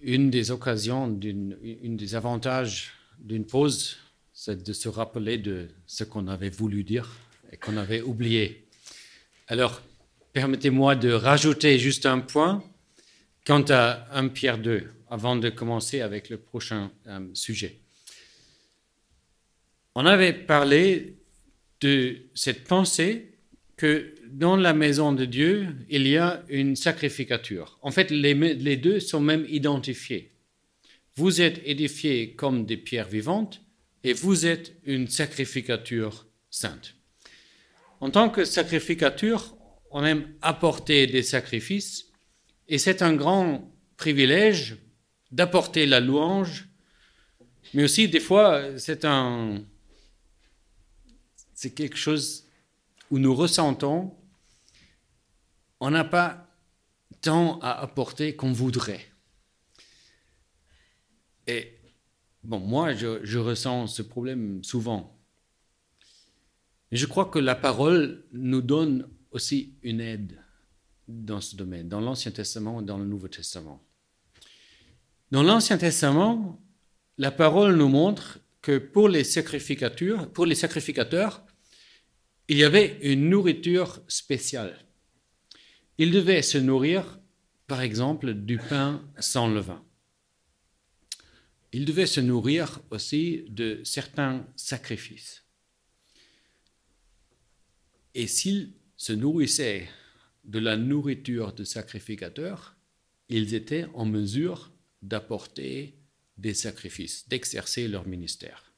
une des occasions, une des avantages d'une pause, c'est de se rappeler de ce qu'on avait voulu dire et qu'on avait oublié. Alors, permettez-moi de rajouter juste un point quant à 1 Pierre 2, avant de commencer avec le prochain sujet. On avait parlé de cette pensée que dans la maison de Dieu, il y a une sacrificature. En fait, les deux sont même identifiés. Vous êtes édifiés comme des pierres vivantes et vous êtes une sacrificature sainte. En tant que sacrificature, on aime apporter des sacrifices et c'est un grand privilège d'apporter la louange, mais aussi des fois c'est quelque chose où nous ressentons, on n'a pas tant à apporter qu'on voudrait. Et bon, moi, je ressens ce problème souvent. Et je crois que la parole nous donne aussi une aide dans ce domaine, dans l'Ancien Testament et dans le Nouveau Testament. Dans l'Ancien Testament, la parole nous montre que pour les sacrificateurs, il y avait une nourriture spéciale. Ils devaient se nourrir, par exemple, du pain sans levain. Ils devaient se nourrir aussi de certains sacrifices. Et s'ils se nourrissaient de la nourriture de sacrificateurs, ils étaient en mesure d'apporter des sacrifices, d'exercer leur ministère.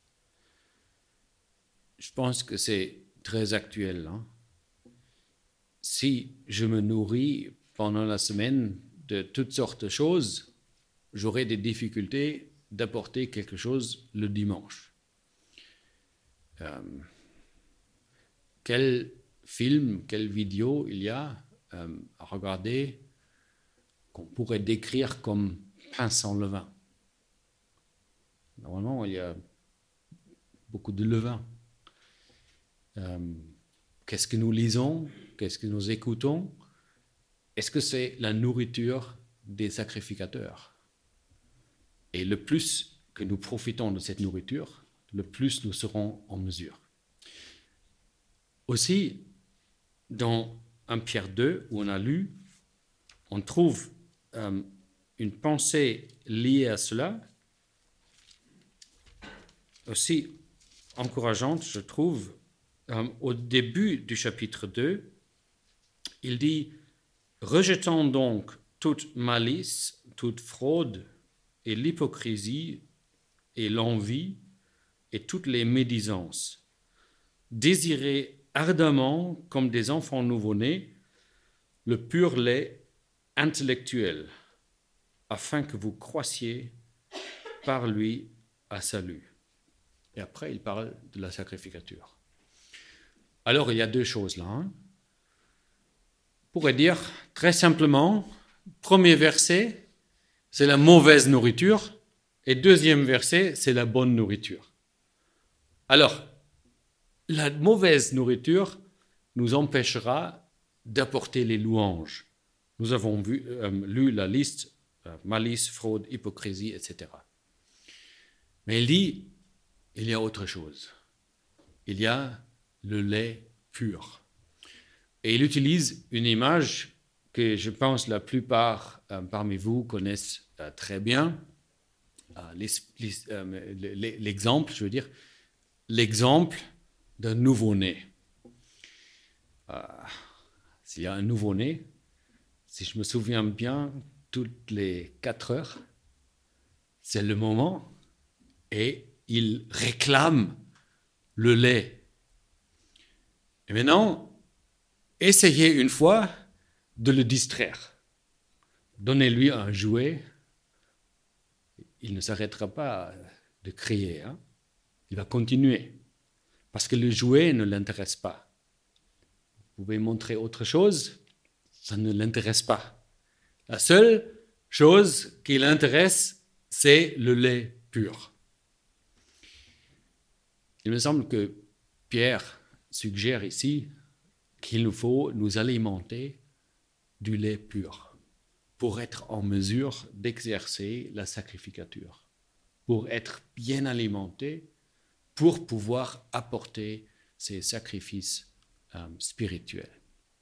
Je pense que c'est très actuel. Si je me nourris pendant la semaine de toutes sortes de choses, j'aurai des difficultés d'apporter quelque chose le dimanche. Quel film, quelle vidéo il y a à regarder qu'on pourrait décrire comme pain sans levain? Normalement, il y a beaucoup de levain. Qu'est-ce que nous lisons? Qu'est-ce que nous écoutons? Est-ce que c'est la nourriture des sacrificateurs? Et le plus que nous profitons de cette nourriture, le plus nous serons en mesure. Aussi, dans 1 Pierre 2, où on a lu, on trouve une pensée liée à cela, aussi encourageante, je trouve. Au début du chapitre 2, il dit « Rejetons donc toute malice, toute fraude et l'hypocrisie et l'envie et toutes les médisances. Désirez ardemment, comme des enfants nouveau-nés, le pur lait intellectuel, afin que vous croissiez par lui à salut. » Et après, il parle de la sacrificature. Alors, il y a deux choses là. On pourrait dire, très simplement, premier verset, c'est la mauvaise nourriture, et deuxième verset, c'est la bonne nourriture. Alors, la mauvaise nourriture nous empêchera d'apporter les louanges. Nous avons lu la liste, malice, fraude, hypocrisie, etc. Mais il dit, il y a autre chose. Il y a le lait pur. Et il utilise une image que je pense la plupart parmi vous connaissent très bien. L'exemple, je veux dire, l'exemple d'un nouveau-né. S'il y a un nouveau-né, si je me souviens bien, toutes les 4 heures, c'est le moment et il réclame le lait. Et maintenant, essayez une fois de le distraire. Donnez-lui un jouet. Il ne s'arrêtera pas de crier. Il va continuer. Parce que le jouet ne l'intéresse pas. Vous pouvez montrer autre chose, ça ne l'intéresse pas. La seule chose qui l'intéresse, c'est le lait pur. Il me semble que Pierre suggère ici qu'il nous faut nous alimenter du lait pur. pour être en mesure d'exercer la sacrificature, pour être bien alimenté, pour pouvoir apporter ces sacrifices spirituels.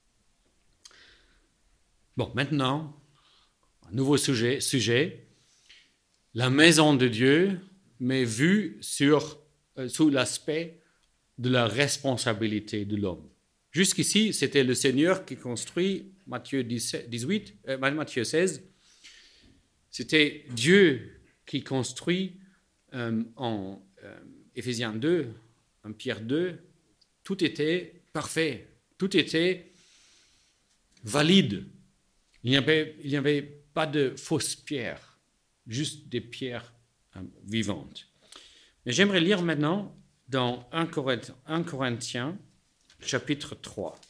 Bon, maintenant, un nouveau sujet, la maison de Dieu, mais vue sous l'aspect de la responsabilité de l'homme. Jusqu'ici, c'était le Seigneur qui construit, Matthieu 16, c'était Dieu qui construit en Éphésiens 2, en Pierre 2, tout était parfait, tout était valide. Il n'y avait pas de fausses pierres, juste des pierres vivantes. Mais j'aimerais lire maintenant dans 1 Corinthiens, chapitre 3.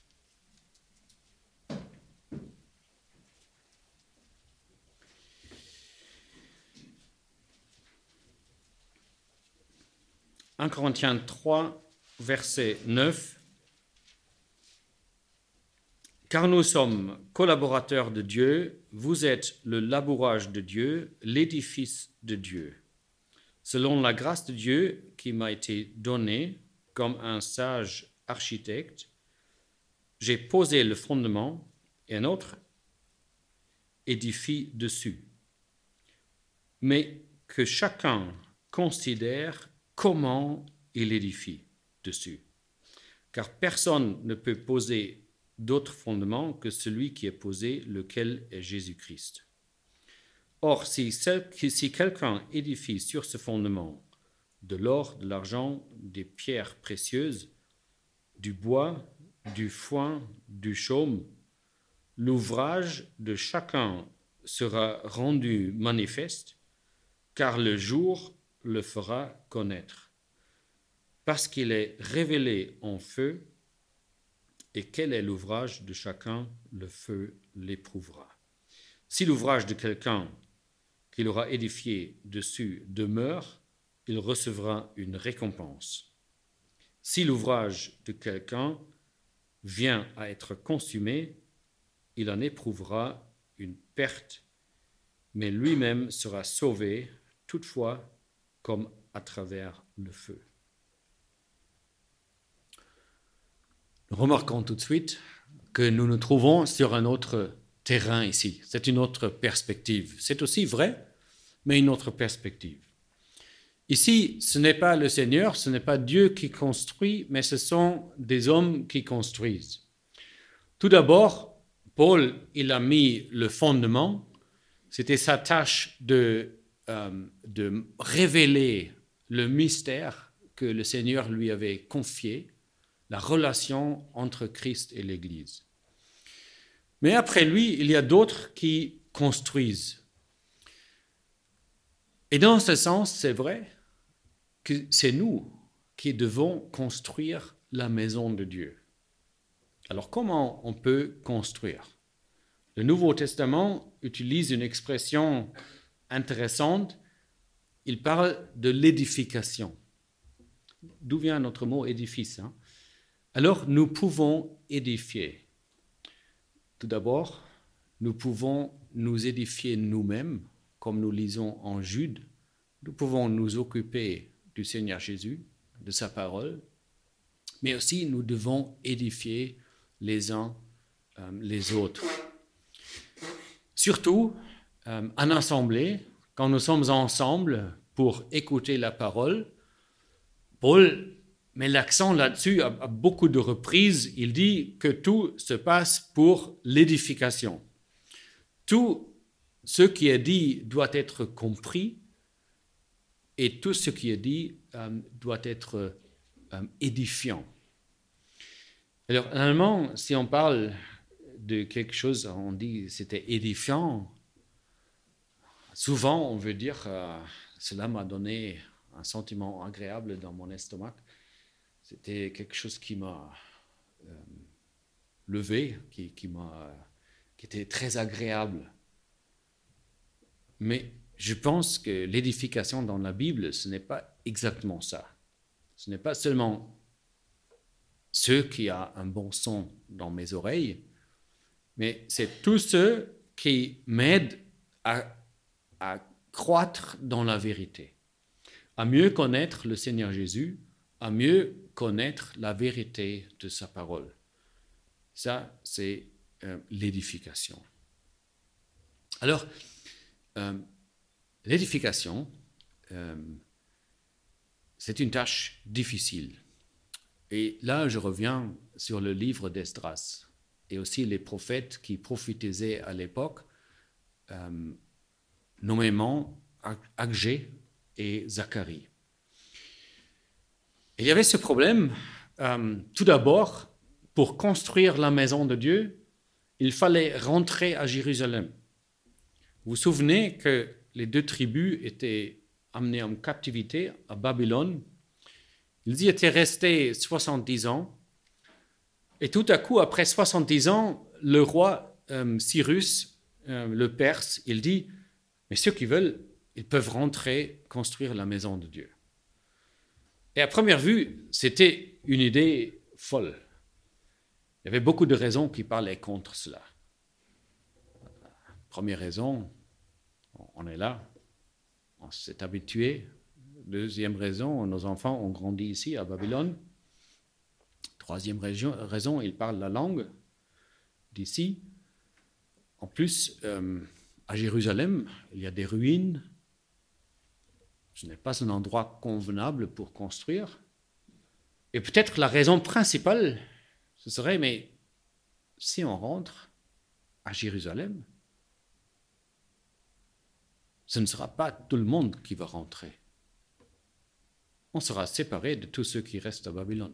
« 1 Corinthiens 3, verset 9. « Car nous sommes collaborateurs de Dieu, vous êtes le labourage de Dieu, l'édifice de Dieu. Selon la grâce de Dieu qui m'a été donnée comme un sage architecte, j'ai posé le fondement et un autre édifie dessus. Mais que chacun considère comment il édifie dessus. Car personne ne peut poser d'autre fondement que celui qui est posé, lequel est Jésus-Christ. Or, si quelqu'un édifie sur ce fondement de l'or, de l'argent, des pierres précieuses, du bois, du foin, du chaume, l'ouvrage de chacun sera rendu manifeste, car le jour le fera connaître, parce qu'il est révélé en feu, et quel est l'ouvrage de chacun, le feu l'éprouvera. Si l'ouvrage de quelqu'un qu'il aura édifié dessus demeure, il recevra une récompense. Si l'ouvrage de quelqu'un vient à être consumé, il en éprouvera une perte, mais lui-même sera sauvé, toutefois comme à travers le feu. Remarquons tout de suite que nous nous trouvons sur un autre terrain ici. C'est une autre perspective. C'est aussi vrai, mais une autre perspective. Ici, ce n'est pas le Seigneur, ce n'est pas Dieu qui construit, mais ce sont des hommes qui construisent. Tout d'abord, Paul, il a mis le fondement. C'était sa tâche de révéler le mystère que le Seigneur lui avait confié, la relation entre Christ et l'Église. Mais après lui, il y a d'autres qui construisent. Et dans ce sens, c'est vrai que c'est nous qui devons construire la maison de Dieu. Alors comment on peut construire? Le Nouveau Testament utilise une expression intéressante. Il parle de l'édification. D'où vient notre mot édifice, hein? Alors, nous pouvons édifier. Tout d'abord, nous pouvons nous édifier nous-mêmes, comme nous lisons en Jude. Nous pouvons nous occuper du Seigneur Jésus, de sa parole, mais aussi nous devons édifier les uns les autres. Surtout, en assemblée, quand nous sommes ensemble pour écouter la parole, Paul met l'accent là-dessus à beaucoup de reprises. Il dit que tout se passe pour l'édification. Tout ce qui est dit doit être compris et tout ce qui est dit doit être édifiant. Alors, en allemand, si on parle de quelque chose, on dit c'était édifiant. Souvent, on veut dire cela m'a donné un sentiment agréable dans mon estomac. C'était quelque chose qui m'a levé, qui était très agréable. Mais je pense que l'édification dans la Bible, ce n'est pas exactement ça. Ce n'est pas seulement ce qui a un bon son dans mes oreilles, mais c'est tous ceux qui m'aide à croître dans la vérité, à mieux connaître le Seigneur Jésus, à mieux connaître la vérité de sa parole. Ça, c'est l'édification. Alors, l'édification, c'est une tâche difficile. Et là, je reviens sur le livre d'Esdras et aussi les prophètes qui prophétisaient à l'époque, nommément Agé et Zacharie. Et il y avait ce problème, tout d'abord, pour construire la maison de Dieu, il fallait rentrer à Jérusalem. Vous vous souvenez que les 2 tribus étaient amenées en captivité à Babylone. Ils y étaient restés 70 ans. Et tout à coup, après 70 ans, le roi Cyrus, le Perse, il dit, mais ceux qui veulent, ils peuvent rentrer, construire la maison de Dieu. Et à première vue, c'était une idée folle. Il y avait beaucoup de raisons qui parlaient contre cela. Première raison, on est là, on s'est habitué. Deuxième raison, nos enfants ont grandi ici à Babylone. Troisième raison, ils parlent la langue d'ici. En plus, à Jérusalem, il y a des ruines. Ce n'est pas un endroit convenable pour construire. Et peut-être la raison principale, ce serait, mais si on rentre à Jérusalem, ce ne sera pas tout le monde qui va rentrer. On sera séparé de tous ceux qui restent à Babylone.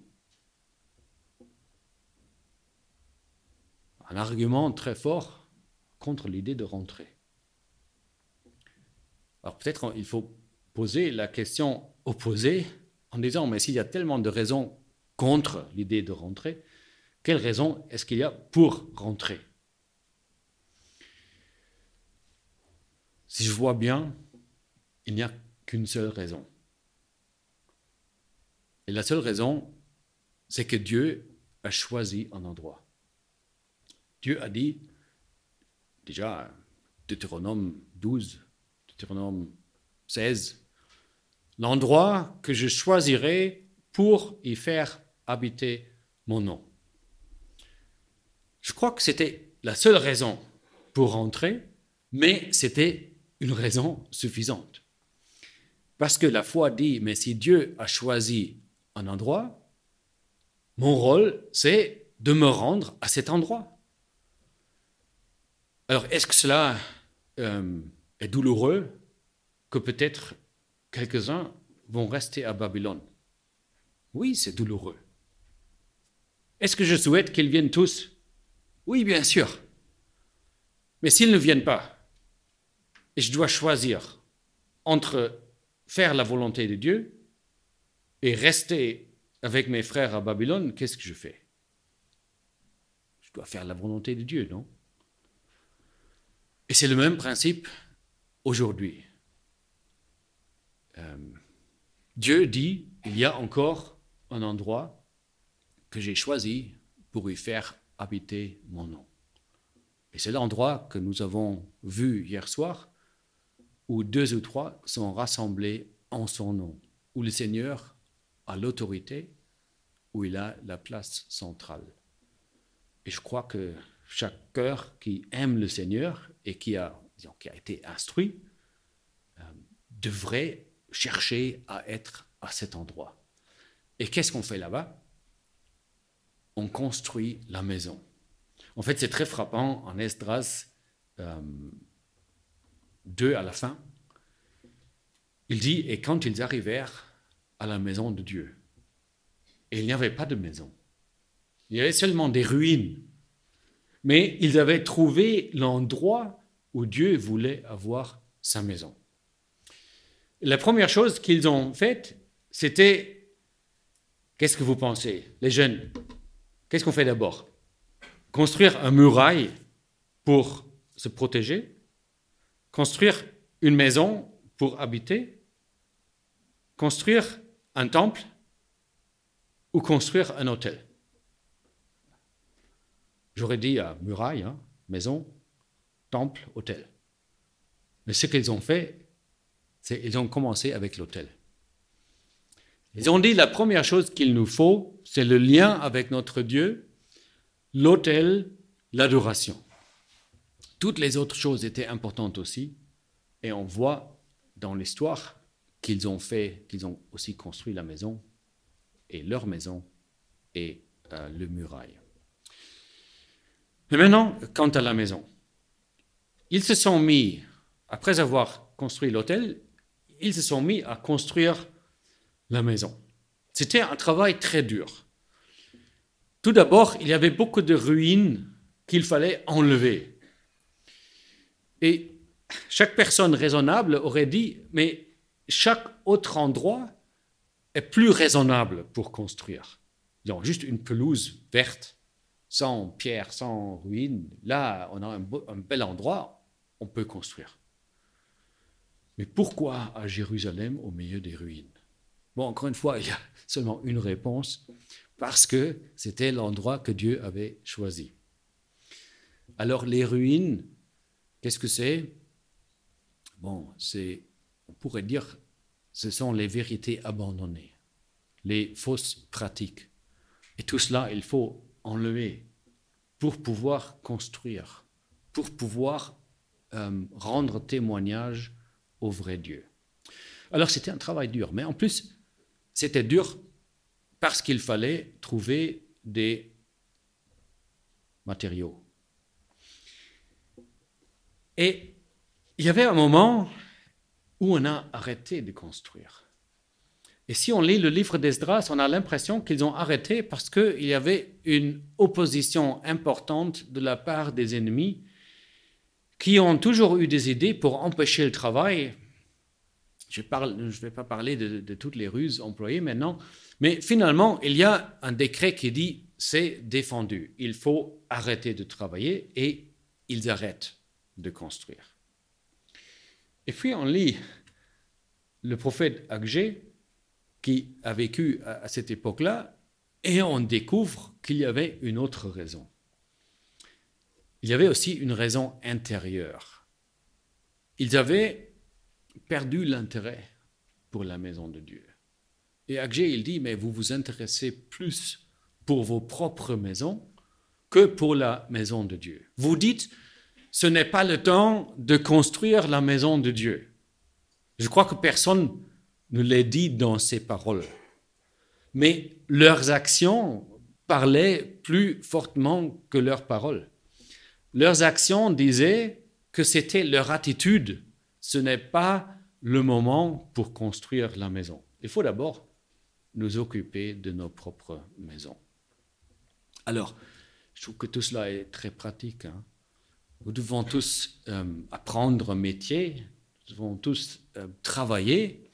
Un argument très fort contre l'idée de rentrer. Alors peut-être il faut poser la question opposée en disant, mais s'il y a tellement de raisons contre l'idée de rentrer, quelle raison est-ce qu'il y a pour rentrer? Si je vois bien, il n'y a qu'une seule raison. Et la seule raison, c'est que Dieu a choisi un endroit. Dieu a dit, déjà, Deutéronome 12, Deutéronome 16, l'endroit que je choisirai pour y faire habiter mon nom. Je crois que c'était la seule raison pour rentrer, mais c'était une raison suffisante. Parce que la foi dit, mais si Dieu a choisi un endroit, mon rôle, c'est de me rendre à cet endroit. Alors, est-ce que cela est douloureux que peut-être quelques-uns vont rester à Babylone? Oui, c'est douloureux. Est-ce que je souhaite qu'ils viennent tous? Oui, bien sûr. Mais s'ils ne viennent pas, et je dois choisir entre faire la volonté de Dieu et rester avec mes frères à Babylone, qu'est-ce que je fais? Je dois faire la volonté de Dieu, non? Et c'est le même principe aujourd'hui. Dieu dit, il y a encore un endroit que j'ai choisi pour y faire habiter mon nom. Et c'est l'endroit que nous avons vu hier soir, où 2 ou 3 sont rassemblés en son nom, où le Seigneur a l'autorité, où il a la place centrale. Et je crois que chaque cœur qui aime le Seigneur et qui a été instruit devrait chercher à être à cet endroit. Et qu'est-ce qu'on fait là-bas? On construit la maison. En fait, c'est très frappant en Esdras 2 à la fin. Il dit, et quand ils arrivèrent à la maison de Dieu, et il n'y avait pas de maison, il y avait seulement des ruines, mais ils avaient trouvé l'endroit où Dieu voulait avoir sa maison. La première chose qu'ils ont faite, c'était, qu'est-ce que vous pensez, les jeunes? Qu'est-ce qu'on fait d'abord? Construire un muraille pour se protéger? Construire une maison pour habiter? Construire un temple? Ou construire un hôtel? J'aurais dit muraille, maison. temple, autel. Mais ce qu'ils ont fait, c'est qu'ils ont commencé avec l'autel. Ils ont dit la première chose qu'il nous faut, c'est le lien avec notre Dieu, l'autel, l'adoration. Toutes les autres choses étaient importantes aussi, et on voit dans l'histoire qu'ils ont aussi construit la maison, et leur maison, et le muraille. Mais maintenant, quant à la maison, ils se sont mis, après avoir construit l'autel, ils se sont mis à construire la maison. C'était un travail très dur. Tout d'abord, il y avait beaucoup de ruines qu'il fallait enlever. Et chaque personne raisonnable aurait dit, mais chaque autre endroit est plus raisonnable pour construire. Donc, juste une pelouse verte, sans pierre, sans ruines. Là, on a un bel endroit, on peut construire. Mais pourquoi à Jérusalem au milieu des ruines? Bon, encore une fois, il y a seulement une réponse, parce que c'était l'endroit que Dieu avait choisi. Alors les ruines, qu'est-ce que c'est? Bon, on pourrait dire, ce sont les vérités abandonnées, les fausses pratiques. Et tout cela, il faut enlever pour pouvoir construire, pour pouvoir rendre témoignage au vrai Dieu. Alors c'était un travail dur, mais en plus, c'était dur parce qu'il fallait trouver des matériaux. Et il y avait un moment où on a arrêté de construire. Et si on lit le livre d'Esdras, on a l'impression qu'ils ont arrêté parce qu'il y avait une opposition importante de la part des ennemis qui ont toujours eu des idées pour empêcher le travail. Je ne vais pas parler de toutes les ruses employées maintenant, mais finalement, il y a un décret qui dit « c'est défendu, il faut arrêter de travailler » et ils arrêtent de construire. Et puis on lit le prophète Agé qui a vécu à cette époque-là et on découvre qu'il y avait une autre raison. Il y avait aussi une raison intérieure. Ils avaient perdu l'intérêt pour la maison de Dieu. Et Agé, il dit, mais vous vous intéressez plus pour vos propres maisons que pour la maison de Dieu. Vous dites, ce n'est pas le temps de construire la maison de Dieu. Je crois que personne ne l'a dit dans ces paroles. Mais leurs actions parlaient plus fortement que leurs paroles. Leurs actions disaient que c'était leur attitude. Ce n'est pas le moment pour construire la maison. Il faut d'abord nous occuper de nos propres maisons. Alors, je trouve que tout cela est très pratique. Nous devons tous apprendre un métier, nous devons tous travailler.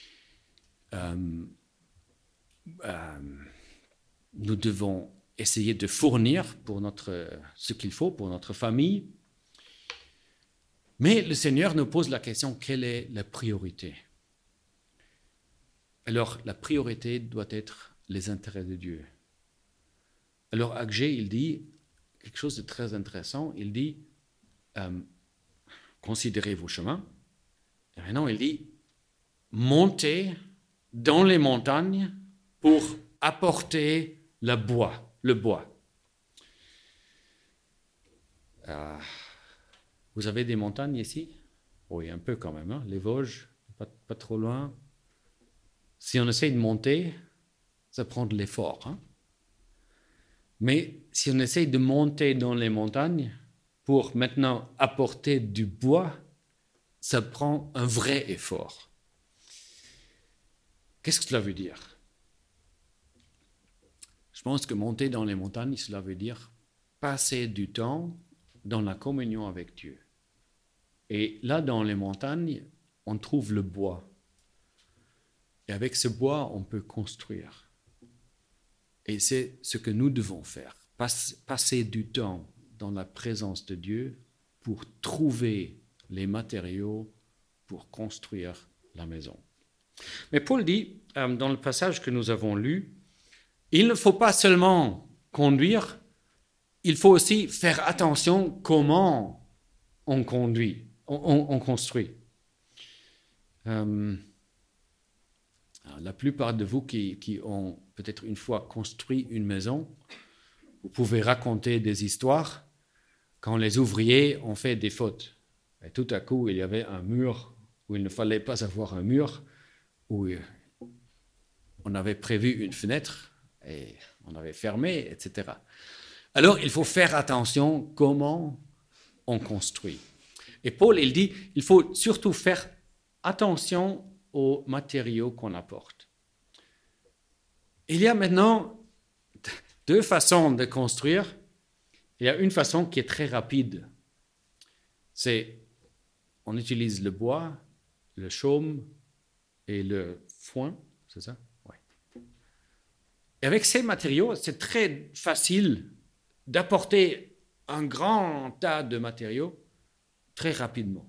Nous devons essayer de fournir pour ce qu'il faut pour notre famille. Mais le Seigneur nous pose la question, quelle est la priorité? Alors, la priorité doit être les intérêts de Dieu. Alors, Agé, il dit quelque chose de très intéressant. Il dit, considérez vos chemins. Et maintenant, il dit, montez dans les montagnes pour apporter le bois. Vous avez des montagnes ici? Oui, un peu quand même. Les Vosges, pas trop loin. Si on essaie de monter, ça prend de l'effort. Mais si on essaie de monter dans les montagnes pour maintenant apporter du bois, ça prend un vrai effort. Qu'est-ce que cela veut dire? Je pense que monter dans les montagnes, cela veut dire passer du temps dans la communion avec Dieu. Et là, dans les montagnes, on trouve le bois. Et avec ce bois, on peut construire. Et c'est ce que nous devons faire. Passer du temps dans la présence de Dieu pour trouver les matériaux pour construire la maison. Mais Paul dit, dans le passage que nous avons lu, il ne faut pas seulement conduire, il faut aussi faire attention comment on construit. Alors, la plupart de vous qui ont peut-être une fois construit une maison, vous pouvez raconter des histoires quand les ouvriers ont fait des fautes. Et tout à coup, il y avait un mur où il ne fallait pas avoir un mur, où on avait prévu une fenêtre et on avait fermé, etc. Alors, il faut faire attention comment on construit. Et Paul, il dit, il faut surtout faire attention aux matériaux qu'on apporte. Il y a maintenant deux façons de construire. Il y a une façon qui est très rapide. C'est, on utilise le bois, le chaume et le foin, c'est ça? Oui. Et avec ces matériaux, c'est très facile d'apporter un grand tas de matériaux très rapidement.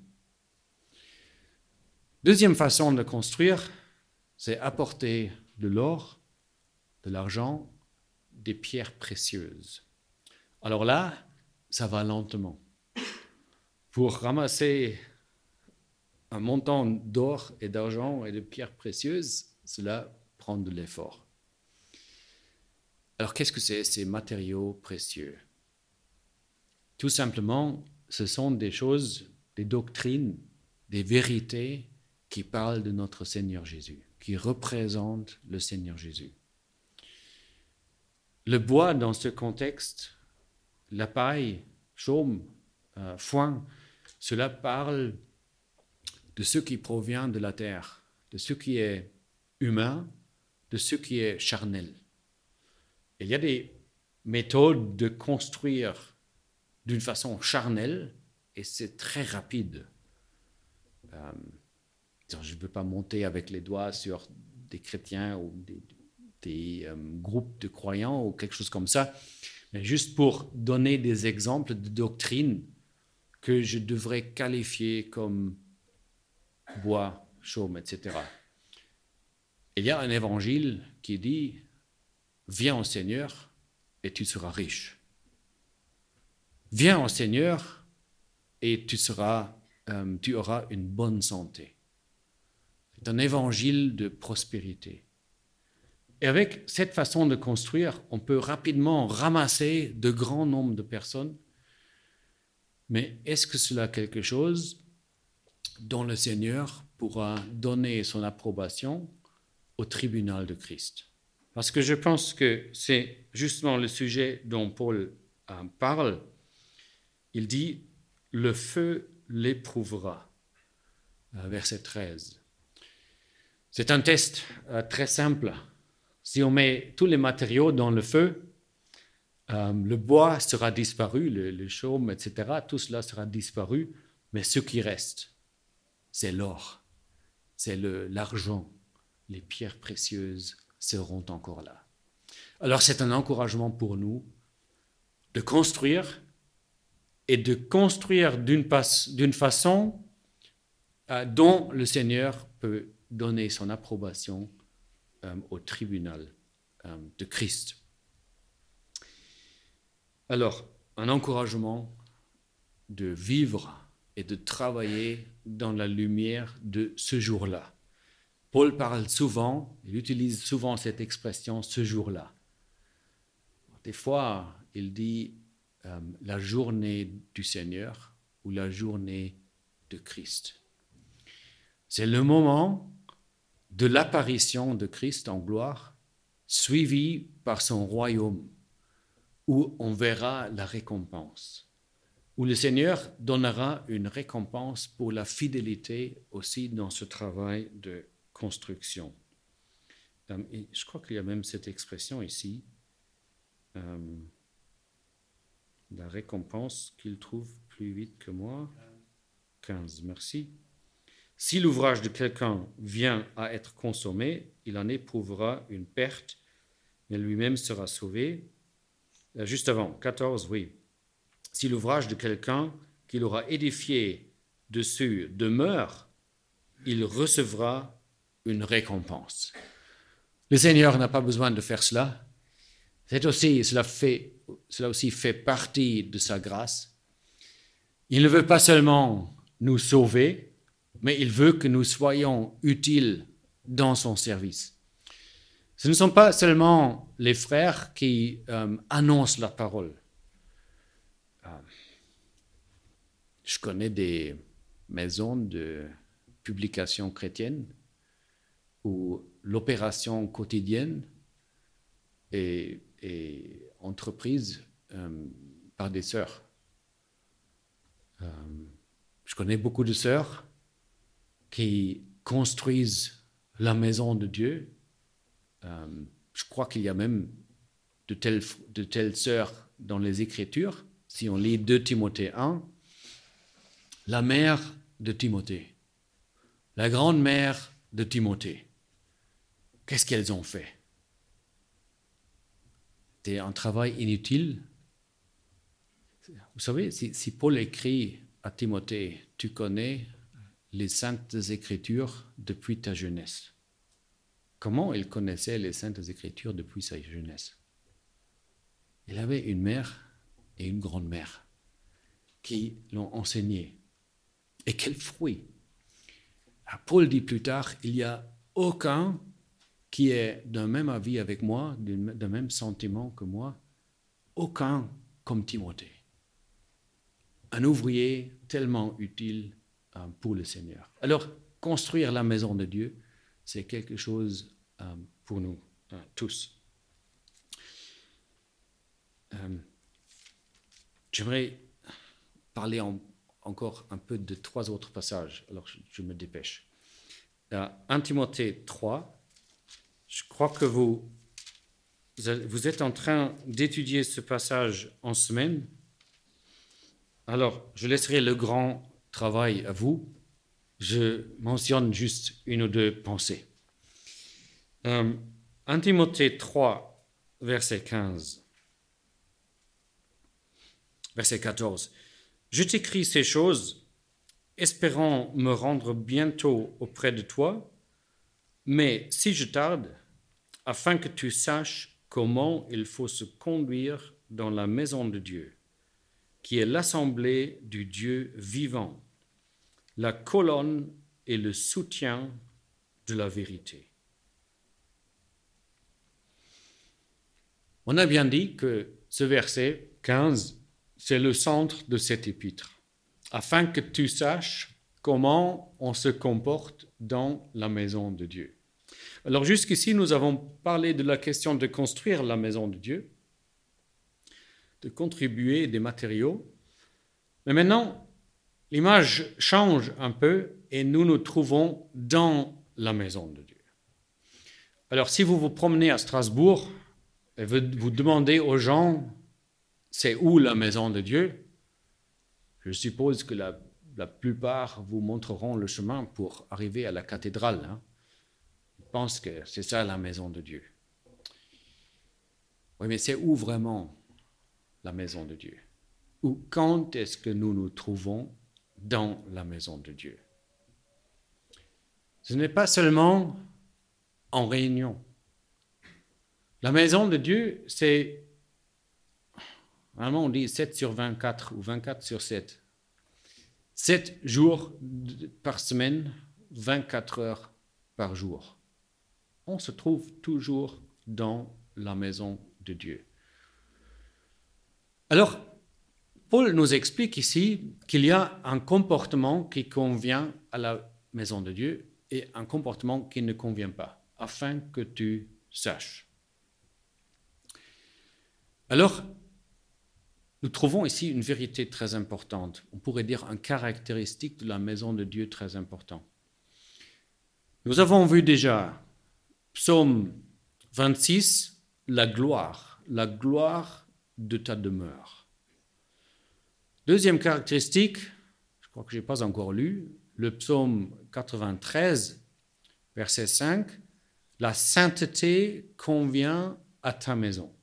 Deuxième façon de construire, c'est apporter de l'or, de l'argent, des pierres précieuses. Alors là, ça va lentement. Pour ramasser un montant d'or et d'argent et de pierres précieuses, cela prend de l'effort. Alors qu'est-ce que c'est ces matériaux précieux? Tout simplement, ce sont des choses, des doctrines, des vérités qui parlent de notre Seigneur Jésus, qui représentent le Seigneur Jésus. Le bois, dans ce contexte, la paille, chaume, foin, cela parle de ce qui provient de la terre, de ce qui est humain, de ce qui est charnel. Il y a des méthodes de construire d'une façon charnelle et c'est très rapide. Je ne veux pas monter avec les doigts sur des chrétiens ou des groupes de croyants ou quelque chose comme ça, mais juste pour donner des exemples de doctrines que je devrais qualifier comme bois, chaume, etc. Il y a un évangile qui dit « Viens au Seigneur et tu seras riche. Viens au Seigneur et tu auras une bonne santé. » C'est un évangile de prospérité. Et avec cette façon de construire, on peut rapidement ramasser de grands nombres de personnes. Mais est-ce que cela est quelque chose dont le Seigneur pourra donner son approbation au tribunal de Christ? Parce que je pense que c'est justement le sujet dont Paul parle. Il dit « le feu l'éprouvera », verset 13. C'est un test très simple. Si on met tous les matériaux dans le feu, le bois sera disparu, le chaume, etc. Tout cela sera disparu, mais ce qui reste, c'est l'or, c'est l'argent, les pierres précieuses seront encore là. Alors c'est un encouragement pour nous de construire et de construire d'une façon dont le Seigneur peut donner son approbation au tribunal de Christ. Alors, un encouragement de vivre et de travailler dans la lumière de ce jour-là. Paul parle souvent, il utilise souvent cette expression « ce jour-là ». Des fois, il dit la journée du Seigneur ou la journée de Christ. C'est le moment de l'apparition de Christ en gloire, suivi par son royaume, où on verra la récompense, où le Seigneur donnera une récompense pour la fidélité aussi dans ce travail de construction. Et je crois qu'il y a même cette expression ici, la récompense qu'il trouve plus vite que moi. 15, merci. Si l'ouvrage de quelqu'un vient à être consommé, il en éprouvera une perte, mais lui-même sera sauvé. Juste avant, 14, oui. Si l'ouvrage de quelqu'un qu'il aura édifié dessus demeure, il recevra une récompense. Le Seigneur n'a pas besoin de faire cela. Cela aussi fait partie de sa grâce. Il ne veut pas seulement nous sauver, mais il veut que nous soyons utiles dans son service. Ce ne sont pas seulement les frères qui annoncent la parole. Je connais des maisons de publication chrétienne où l'opération quotidienne est entreprise par des sœurs. Je connais beaucoup de sœurs qui construisent la maison de Dieu. Je crois qu'il y a même de telles sœurs dans les Écritures. Si on lit 2 Timothée 1, la mère de Timothée, la grande-mère de Timothée, qu'est-ce qu'elles ont fait? C'était un travail inutile. Vous savez, si Paul écrit à Timothée, tu connais les Saintes Écritures depuis ta jeunesse. Comment il connaissait les Saintes Écritures depuis sa jeunesse? Il avait une mère et une grand-mère qui l'ont enseigné. Et quel fruit! Paul dit plus tard, il n'y a aucun qui est d'un même avis avec moi, d'un même sentiment que moi, aucun comme Timothée. Un ouvrier tellement utile pour le Seigneur. Alors, construire la maison de Dieu, c'est quelque chose pour nous tous. J'aimerais parler encore un peu de 3 autres passages, alors je me dépêche. 1 Timothée 3, je crois que vous êtes en train d'étudier ce passage en semaine. Alors, je laisserai le grand travail à vous. Je mentionne juste 1 ou 2 pensées. 1 Timothée 3, verset 15. Verset 14. Je t'écris ces choses, espérant me rendre bientôt auprès de toi, mais si je tarde, afin que tu saches comment il faut se conduire dans la maison de Dieu, qui est l'assemblée du Dieu vivant, la colonne et le soutien de la vérité. On a bien dit que ce verset 15, c'est le centre de cet épître, afin que tu saches comment on se comporte dans la maison de Dieu. Alors jusqu'ici, nous avons parlé de la question de construire la maison de Dieu, de contribuer des matériaux. Mais maintenant, l'image change un peu et nous nous trouvons dans la maison de Dieu. Alors si vous vous promenez à Strasbourg et vous demandez aux gens c'est où la maison de Dieu, je suppose que la plupart vous montreront le chemin pour arriver à la cathédrale. Je pense que c'est ça la maison de Dieu. Oui, mais c'est où vraiment la maison de Dieu? Ou quand est-ce que nous nous trouvons dans la maison de Dieu? Ce n'est pas seulement en réunion. La maison de Dieu, c'est, vraiment on dit 7 sur 24 ou 24 sur 7. 7 jours par semaine, 24 heures par jour. On se trouve toujours dans la maison de Dieu. Alors, Paul nous explique ici qu'il y a un comportement qui convient à la maison de Dieu et un comportement qui ne convient pas, afin que tu saches. Alors, nous trouvons ici une vérité très importante. On pourrait dire une caractéristique de la maison de Dieu très importante. Nous avons vu déjà, Psaume 26, la gloire de ta demeure. Deuxième caractéristique, je crois que je n'ai pas encore lu, le psaume 93, verset 5, la sainteté convient à ta maison.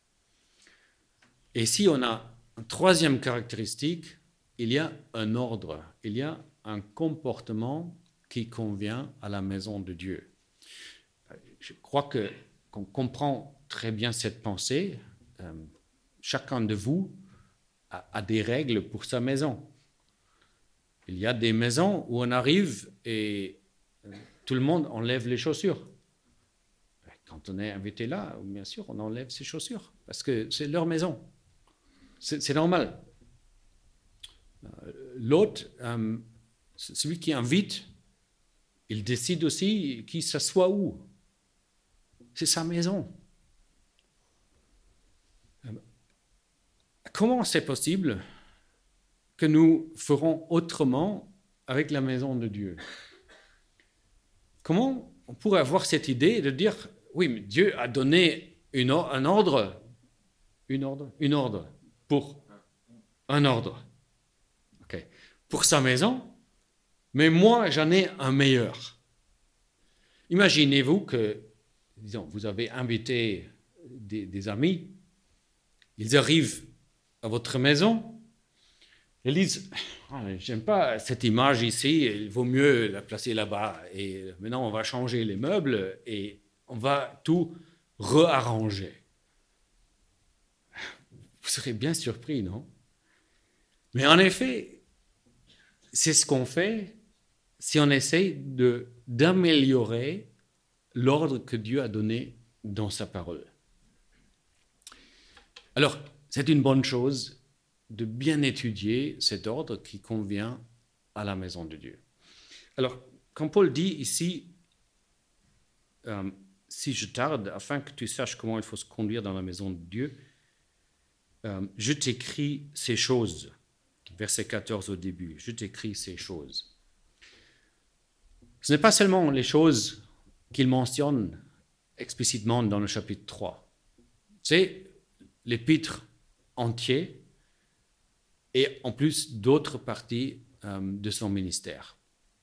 Et si on a une troisième caractéristique, il y a un ordre, il y a un comportement qui convient à la maison de Dieu. Je crois qu'on comprend très bien cette pensée. Chacun de vous a des règles pour sa maison. Il y a des maisons où on arrive et tout le monde enlève les chaussures. Quand on est invité là, bien sûr, on enlève ses chaussures parce que c'est leur maison. C'est normal. L'autre, celui qui invite, il décide aussi qui s'assoit où. C'est sa maison. Comment c'est possible que nous ferons autrement avec la maison de Dieu? Comment on pourrait avoir cette idée de dire, oui, mais Dieu a donné un ordre pour un ordre, okay, pour sa maison, mais moi, j'en ai un meilleur. Imaginez-vous que, disons, vous avez invité des amis, ils arrivent à votre maison, ils disent, j'aime pas cette image ici, il vaut mieux la placer là-bas, et maintenant on va changer les meubles et on va tout réarranger. Vous serez bien surpris, non? Mais en effet, c'est ce qu'on fait si on essaie d'améliorer l'ordre que Dieu a donné dans sa parole. Alors, c'est une bonne chose de bien étudier cet ordre qui convient à la maison de Dieu. Alors, quand Paul dit ici, si je tarde, afin que tu saches comment il faut se conduire dans la maison de Dieu, je t'écris ces choses. Verset 14 au début, je t'écris ces choses. Ce n'est pas seulement les choses qu'il mentionne explicitement dans le chapitre 3. C'est l'épître entier et en plus d'autres parties de son ministère.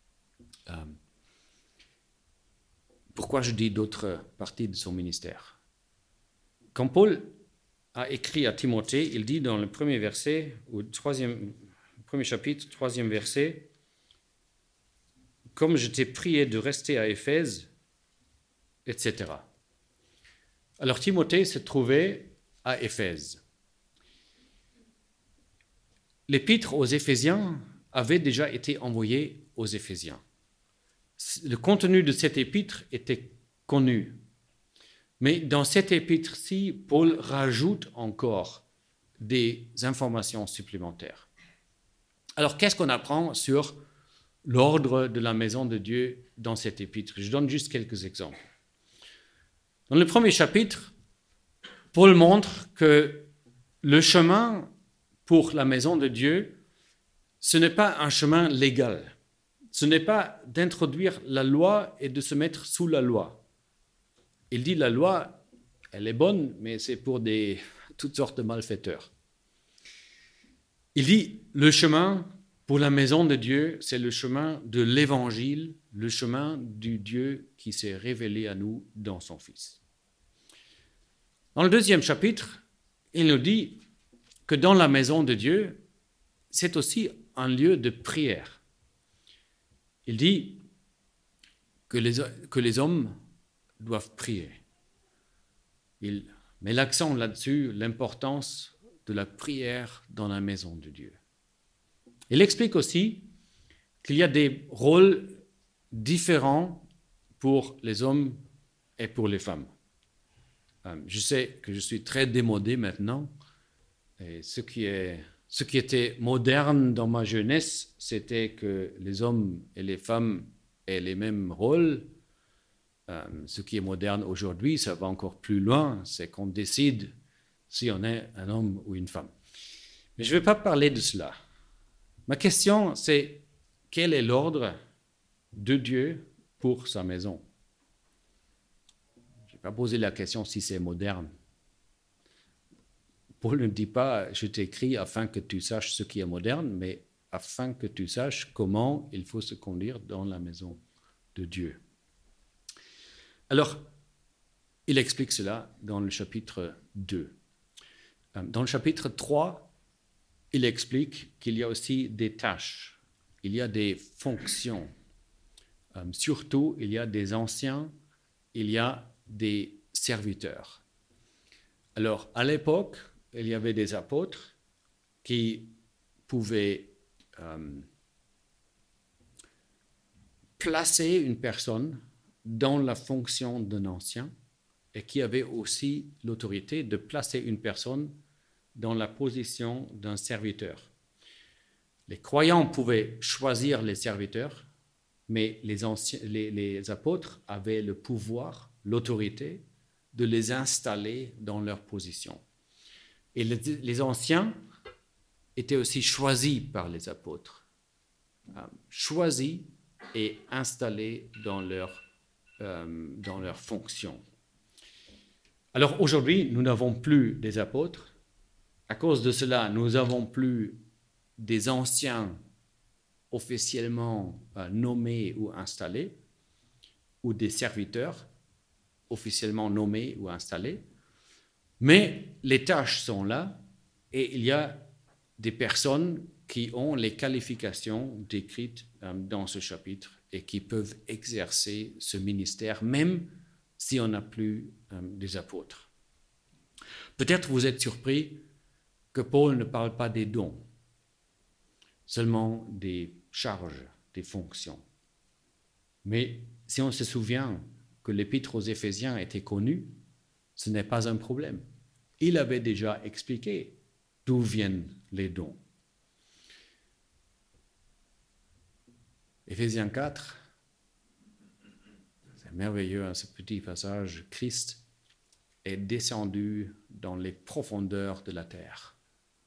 Pourquoi je dis d'autres parties de son ministère? Quand Paul a écrit à Timothée, il dit dans le premier verset, premier chapitre, 3e verset, « Comme je t'ai prié de rester à Éphèse, etc. » Alors Timothée se trouvait à Éphèse. L'épître aux Éphésiens avait déjà été envoyé aux Éphésiens. Le contenu de cette épître était connu. Mais dans cette épître-ci, Paul rajoute encore des informations supplémentaires. Alors, qu'est-ce qu'on apprend sur l'ordre de la maison de Dieu dans cette épître? Je donne juste quelques exemples. Dans le premier chapitre, Paul montre que le chemin pour la maison de Dieu, ce n'est pas un chemin légal. Ce n'est pas d'introduire la loi et de se mettre sous la loi. Il dit la loi, elle est bonne, mais c'est pour toutes sortes de malfaiteurs. Il dit le chemin pour la maison de Dieu, c'est le chemin de l'évangile, le chemin du Dieu qui s'est révélé à nous dans son Fils. Dans le deuxième chapitre, il nous dit que dans la maison de Dieu, c'est aussi un lieu de prière. Il dit que les hommes doivent prier. Il met l'accent là-dessus, l'importance de la prière dans la maison de Dieu. Il explique aussi qu'il y a des rôles différents pour les hommes et pour les femmes. Je sais que je suis très démodé maintenant, et ce qui était moderne dans ma jeunesse, c'était que les hommes et les femmes aient les mêmes rôles. Ce qui est moderne aujourd'hui, ça va encore plus loin, c'est qu'on décide si on est un homme ou une femme. Mais je ne vais pas parler de cela. Ma question, c'est quel est l'ordre de Dieu pour sa maison? Je n'ai pas posé la question si c'est moderne. Paul ne dit pas « je t'écris afin que tu saches ce qui est moderne », mais afin que tu saches comment il faut se conduire dans la maison de Dieu. Alors, il explique cela dans le chapitre 2. Dans le chapitre 3, il explique qu'il y a aussi des tâches, il y a des fonctions. Surtout, il y a des anciens, il y a des serviteurs. Alors, à l'époque, il y avait des apôtres qui pouvaient placé une personne dans la fonction d'un ancien et qui avait aussi l'autorité de placer une personne dans la position d'un serviteur. Les croyants pouvaient choisir les serviteurs, mais les apôtres avaient le pouvoir, l'autorité de les installer dans leur position. Et les anciens étaient aussi choisis par les apôtres, choisis et installés dans leur fonction. Alors aujourd'hui, nous n'avons plus des apôtres. À cause de cela, nous n'avons plus des anciens officiellement nommés ou installés, ou des serviteurs officiellement nommés ou installés. Mais les tâches sont là et il y a des personnes qui ont les qualifications décrites dans ce chapitre et qui peuvent exercer ce ministère, même si on n'a plus des apôtres. Peut-être vous êtes surpris que Paul ne parle pas des dons, seulement des charges, des fonctions. Mais si on se souvient que l'épître aux Éphésiens était connu, ce n'est pas un problème. Il avait déjà expliqué d'où viennent les dons. Éphésiens 4, c'est merveilleux, ce petit passage. Christ est descendu dans les profondeurs de la terre,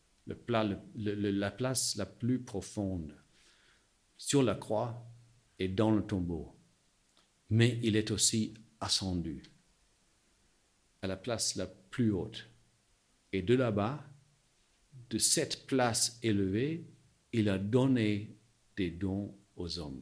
la place la plus profonde, sur la croix et dans le tombeau. Mais il est aussi ascendu à la place la plus haute. Et de là-bas, de cette place élevée, il a donné des dons aux hommes.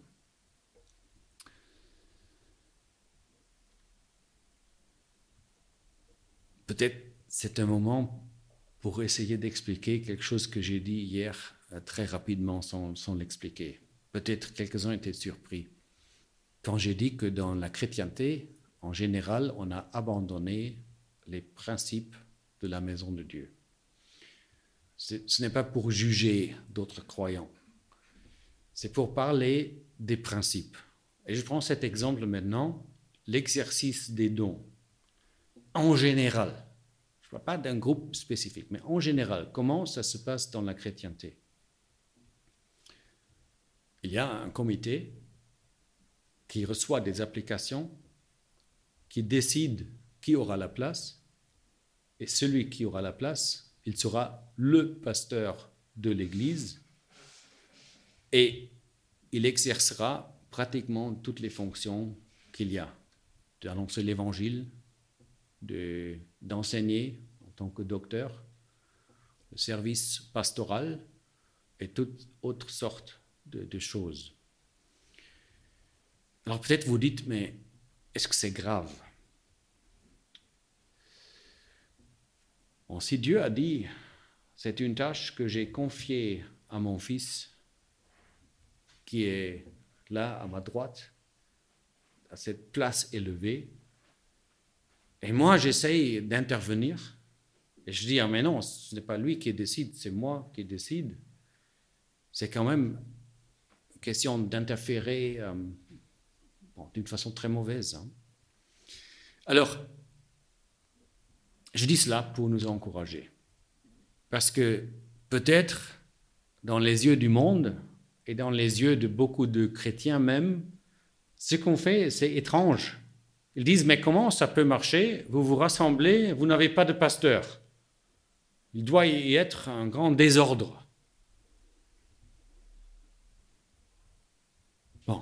Peut-être c'est un moment pour essayer d'expliquer quelque chose que j'ai dit hier très rapidement sans l'expliquer. Peut-être quelques-uns étaient surpris. Quand j'ai dit que dans la chrétienté, en général, on a abandonné les principes de la maison de Dieu. Ce n'est pas pour juger d'autres croyants. C'est pour parler des principes. Et je prends cet exemple maintenant, l'exercice des dons. En général, je ne parle pas d'un groupe spécifique, mais en général, comment ça se passe dans la chrétienté? Il y a un comité qui reçoit des applications, qui décide qui aura la place, et celui qui aura la place, il sera le pasteur de l'Église, et il exercera pratiquement toutes les fonctions qu'il y a, d'annoncer l'Évangile, d'enseigner en tant que docteur, le service pastoral et toutes autres sortes de choses. Alors peut-être vous dites, mais est-ce que c'est grave? Bon, si Dieu a dit, c'est une tâche que j'ai confiée à mon fils, qui est là à ma droite, à cette place élevée, et moi j'essaye d'intervenir, et je dis, ah mais non, ce n'est pas lui qui décide, c'est moi qui décide. C'est quand même une question d'interférer d'une façon très mauvaise. Alors, je dis cela pour nous encourager. Parce que peut-être, dans les yeux du monde et dans les yeux de beaucoup de chrétiens même, ce qu'on fait, c'est étrange. Ils disent, mais comment ça peut marcher? Vous vous rassemblez, vous n'avez pas de pasteur. Il doit y être un grand désordre. Bon.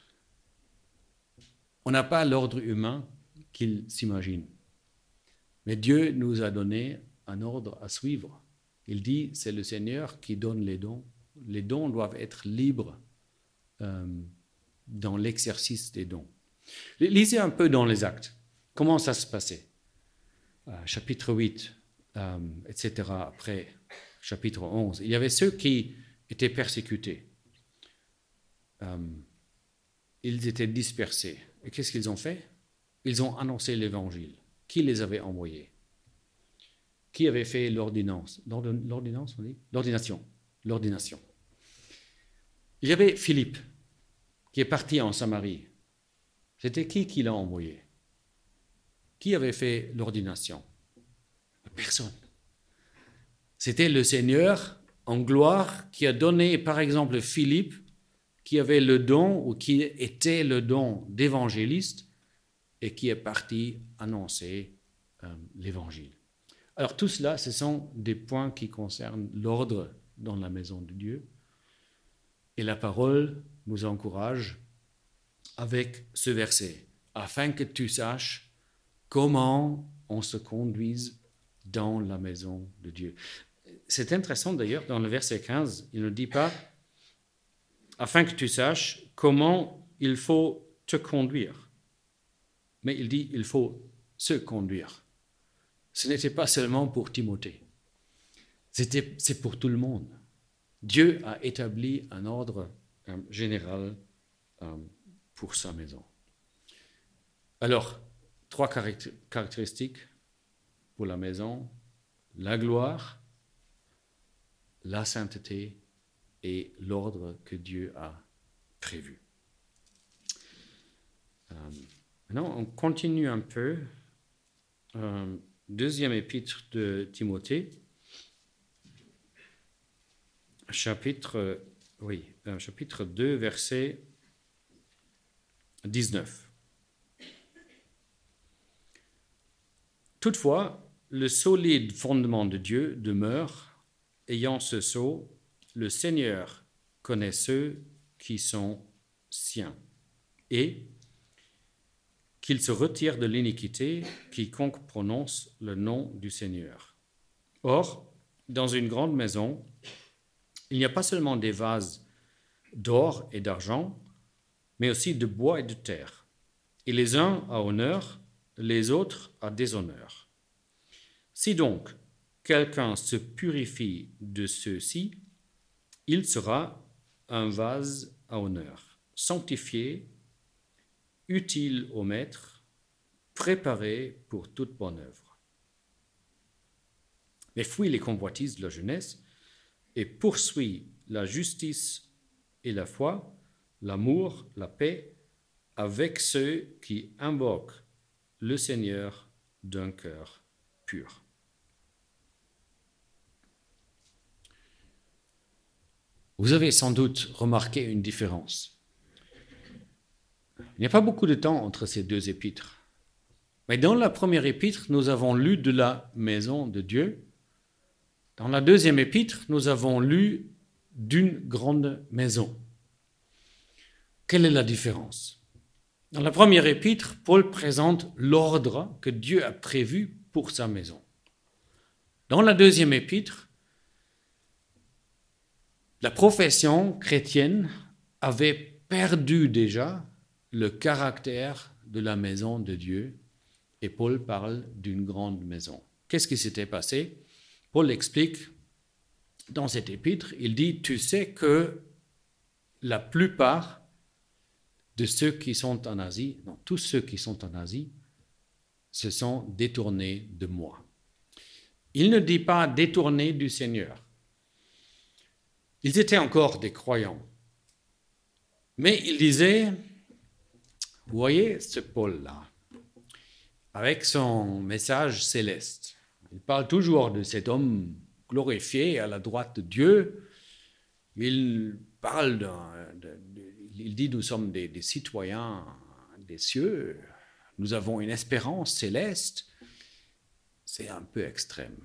On n'a pas l'ordre humain qu'ils s'imaginent. Mais Dieu nous a donné un ordre à suivre. Il dit, c'est le Seigneur qui donne les dons. Les dons doivent être libres dans l'exercice des dons. Lisez un peu dans les Actes. Comment ça se passait? Chapitre 8, etc. Après, chapitre 11. Il y avait ceux qui étaient persécutés. Ils étaient dispersés. Et qu'est-ce qu'ils ont fait? Ils ont annoncé l'Évangile. Qui les avait envoyés? Qui avait fait l'ordinance? L'ordination. Il y avait Philippe. qui est parti en Samarie, c'était qui l'a envoyé? Qui avait fait l'ordination? Personne. C'était le Seigneur en gloire qui a donné, par exemple, Philippe, qui avait le don ou qui était le don d'évangéliste et qui est parti annoncer l'évangile. Alors tout cela, ce sont des points qui concernent l'ordre dans la maison de Dieu. Et la parole nous encourage avec ce verset, afin que tu saches comment on se conduise dans la maison de Dieu. C'est intéressant d'ailleurs, dans le verset 15, il ne dit pas « afin que tu saches comment il faut te conduire », mais il dit « il faut se conduire ». Ce n'était pas seulement pour Timothée, c'est pour tout le monde. Dieu a établi un ordre général pour sa maison. Alors, 3 caractéristiques pour la maison: la gloire, la sainteté et l'ordre que Dieu a prévu. Maintenant, on continue un peu. Deuxième épître de Timothée, chapitre 2, verset 19. Toutefois, le solide fondement de Dieu demeure, ayant ce sceau: le Seigneur connaît ceux qui sont siens, et qu'il se retire de l'iniquité quiconque prononce le nom du Seigneur. Or, dans une grande maison, il n'y a pas seulement des vases d'or et d'argent, mais aussi de bois et de terre, et les uns à honneur, les autres à déshonneur. Si donc quelqu'un se purifie de ceux-ci, il sera un vase à honneur, sanctifié, utile au maître, préparé pour toute bonne œuvre. Mais fuis les convoitises de la jeunesse et poursuis la justice et la foi, l'amour, la paix, avec ceux qui invoquent le Seigneur d'un cœur pur. Vous avez sans doute remarqué une différence. Il n'y a pas beaucoup de temps entre ces deux épîtres. Mais dans la première épître, nous avons lu de la maison de Dieu. Dans la deuxième épître, nous avons lu d'une grande maison. Quelle est la différence? Dans la première épître, Paul présente l'ordre que Dieu a prévu pour sa maison. Dans la deuxième épître, la profession chrétienne avait perdu déjà le caractère de la maison de Dieu, et Paul parle d'une grande maison. Qu'est-ce qui s'était passé? Paul explique dans cet épître, il dit: tu sais que la plupart de ceux qui sont en Asie, non, tous ceux qui sont en Asie, se sont détournés de moi. Il ne dit pas détournés du Seigneur. Ils étaient encore des croyants. Mais il disait: vous voyez ce Paul-là, avec son message céleste, il parle toujours de cet homme glorifié à la droite de Dieu. Il parle, il dit: nous sommes des citoyens des cieux, nous avons une espérance céleste. C'est un peu extrême.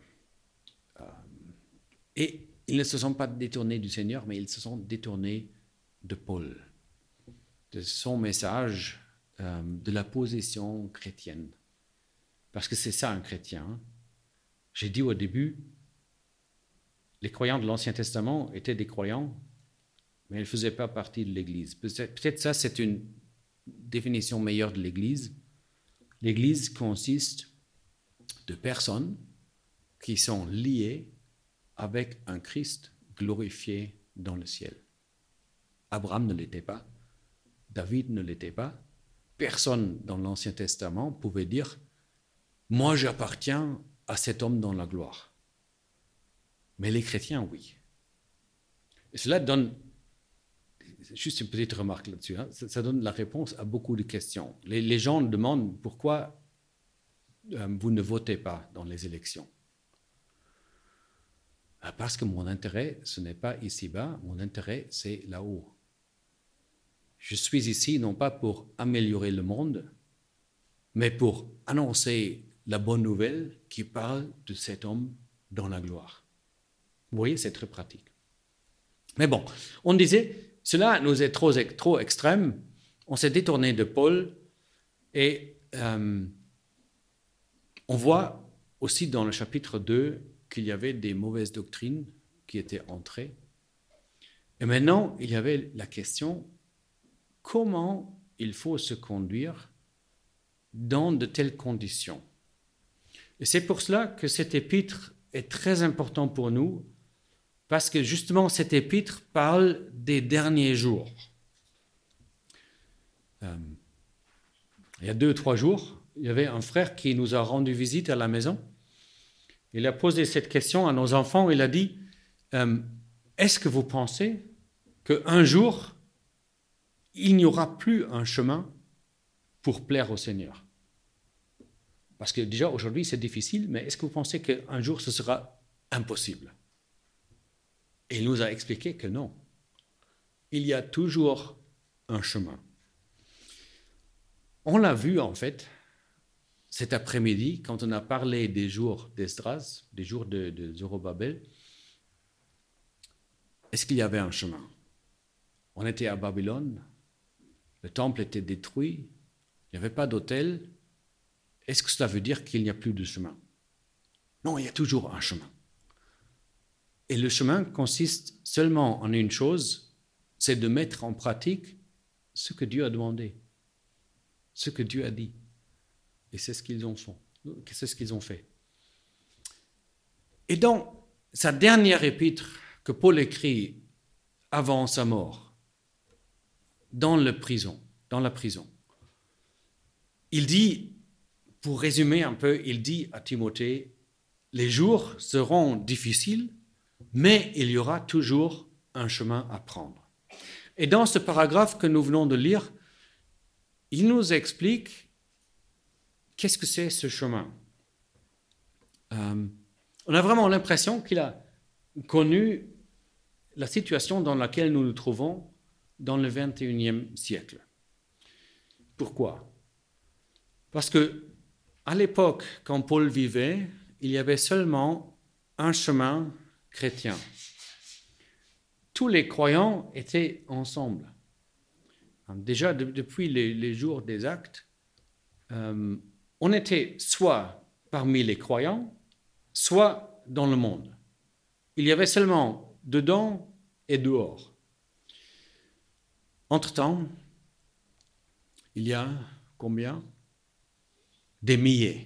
Et ils ne se sont pas détournés du Seigneur, mais ils se sont détournés de Paul, de son message, de la position chrétienne. Parce que c'est ça un chrétien. J'ai dit au début, les croyants de l'Ancien Testament étaient des croyants, mais ils ne faisaient pas partie de l'Église. Peut-être ça, c'est une définition meilleure de l'Église. L'Église consiste de personnes qui sont liées avec un Christ glorifié dans le ciel. Abraham ne l'était pas, David ne l'était pas. Personne dans l'Ancien Testament pouvait dire: moi j'appartiens à cet homme dans la gloire. Mais les chrétiens, oui. Et cela donne juste une petite remarque là-dessus, hein. Ça donne la réponse à beaucoup de questions. Les gens demandent pourquoi vous ne votez pas dans les élections. Parce que mon intérêt, ce n'est pas ici-bas, mon intérêt, c'est là-haut. Je suis ici non pas pour améliorer le monde, mais pour annoncer la bonne nouvelle qui parle de cet homme dans la gloire. Vous voyez, c'est très pratique. Mais bon, on disait, cela nous est trop extrême. On s'est détourné de Paul et on voit aussi dans le chapitre 2 qu'il y avait des mauvaises doctrines qui étaient entrées. Et maintenant, il y avait la question, comment il faut se conduire dans de telles conditions? Et c'est pour cela que cet épître est très important pour nous, parce que justement, cet épître parle des derniers jours. Il y a 2 ou 3 jours, il y avait un frère qui nous a rendu visite à la maison. Il a posé cette question à nos enfants. Il a dit, est-ce que vous pensez qu'un jour, il n'y aura plus un chemin pour plaire au Seigneur? Parce que déjà, aujourd'hui, c'est difficile, mais est-ce que vous pensez qu'un jour, ce sera impossible? Et il nous a expliqué que non. Il y a toujours un chemin. On l'a vu, en fait, cet après-midi, quand on a parlé des jours d'Esdras, des jours de Zorobabel. Est-ce qu'il y avait un chemin? On était à Babylone, le temple était détruit, il n'y avait pas d'autel. Est-ce que cela veut dire qu'il n'y a plus de chemin? Non, il y a toujours un chemin. Et le chemin consiste seulement en une chose, c'est de mettre en pratique ce que Dieu a demandé, ce que Dieu a dit. Et c'est ce qu'ils ont fait. Et dans sa dernière épître que Paul écrit avant sa mort, dans la prison, il dit, pour résumer un peu, il dit à Timothée, les jours seront difficiles, mais il y aura toujours un chemin à prendre. Et dans ce paragraphe que nous venons de lire, il nous explique qu'est-ce que c'est ce chemin. On a vraiment l'impression qu'il a connu la situation dans laquelle nous nous trouvons dans le 21e siècle. Pourquoi? Parce que à l'époque, quand Paul vivait, il y avait seulement un chemin chrétien. Tous les croyants étaient ensemble. Déjà, depuis les jours des Actes, on était soit parmi les croyants, soit dans le monde. Il y avait seulement dedans et dehors. Entre-temps, il y a combien? Des milliers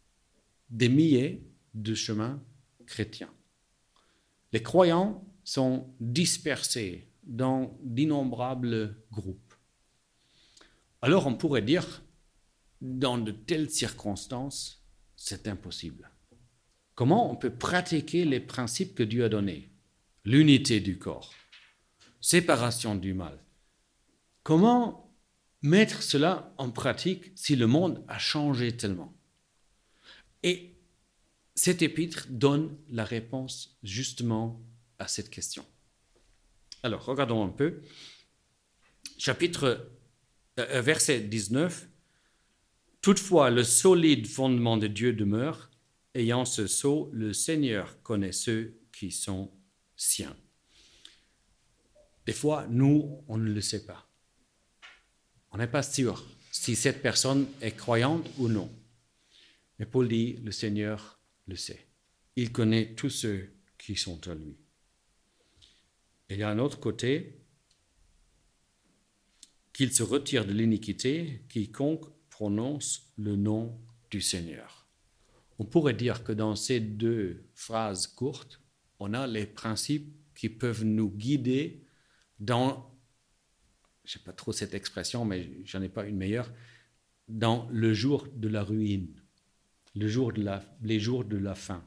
de chemins chrétiens. Les croyants sont dispersés dans d'innombrables groupes. Alors on pourrait dire, dans de telles circonstances, c'est impossible. Comment on peut pratiquer les principes que Dieu a donnés? L'unité du corps, séparation du mal. Comment mettre cela en pratique si le monde a changé tellement? Et cet épître donne la réponse justement à cette question. Alors, regardons un peu. Verset 19. Toutefois, le solide fondement de Dieu demeure. Ayant ce sceau, le Seigneur connaît ceux qui sont siens. Des fois, nous, on ne le sait pas. On n'est pas sûr si cette personne est croyante ou non. Mais Paul dit, le Seigneur le sait. Il connaît tous ceux qui sont à lui. Et il y a un autre côté, qu'il se retire de l'iniquité, quiconque prononce le nom du Seigneur. On pourrait dire que dans ces 2 phrases courtes, on a les principes qui peuvent nous guider dans, je ne sais pas trop cette expression, mais j'en ai pas une meilleure, dans le jour de la ruine, les jours de la fin.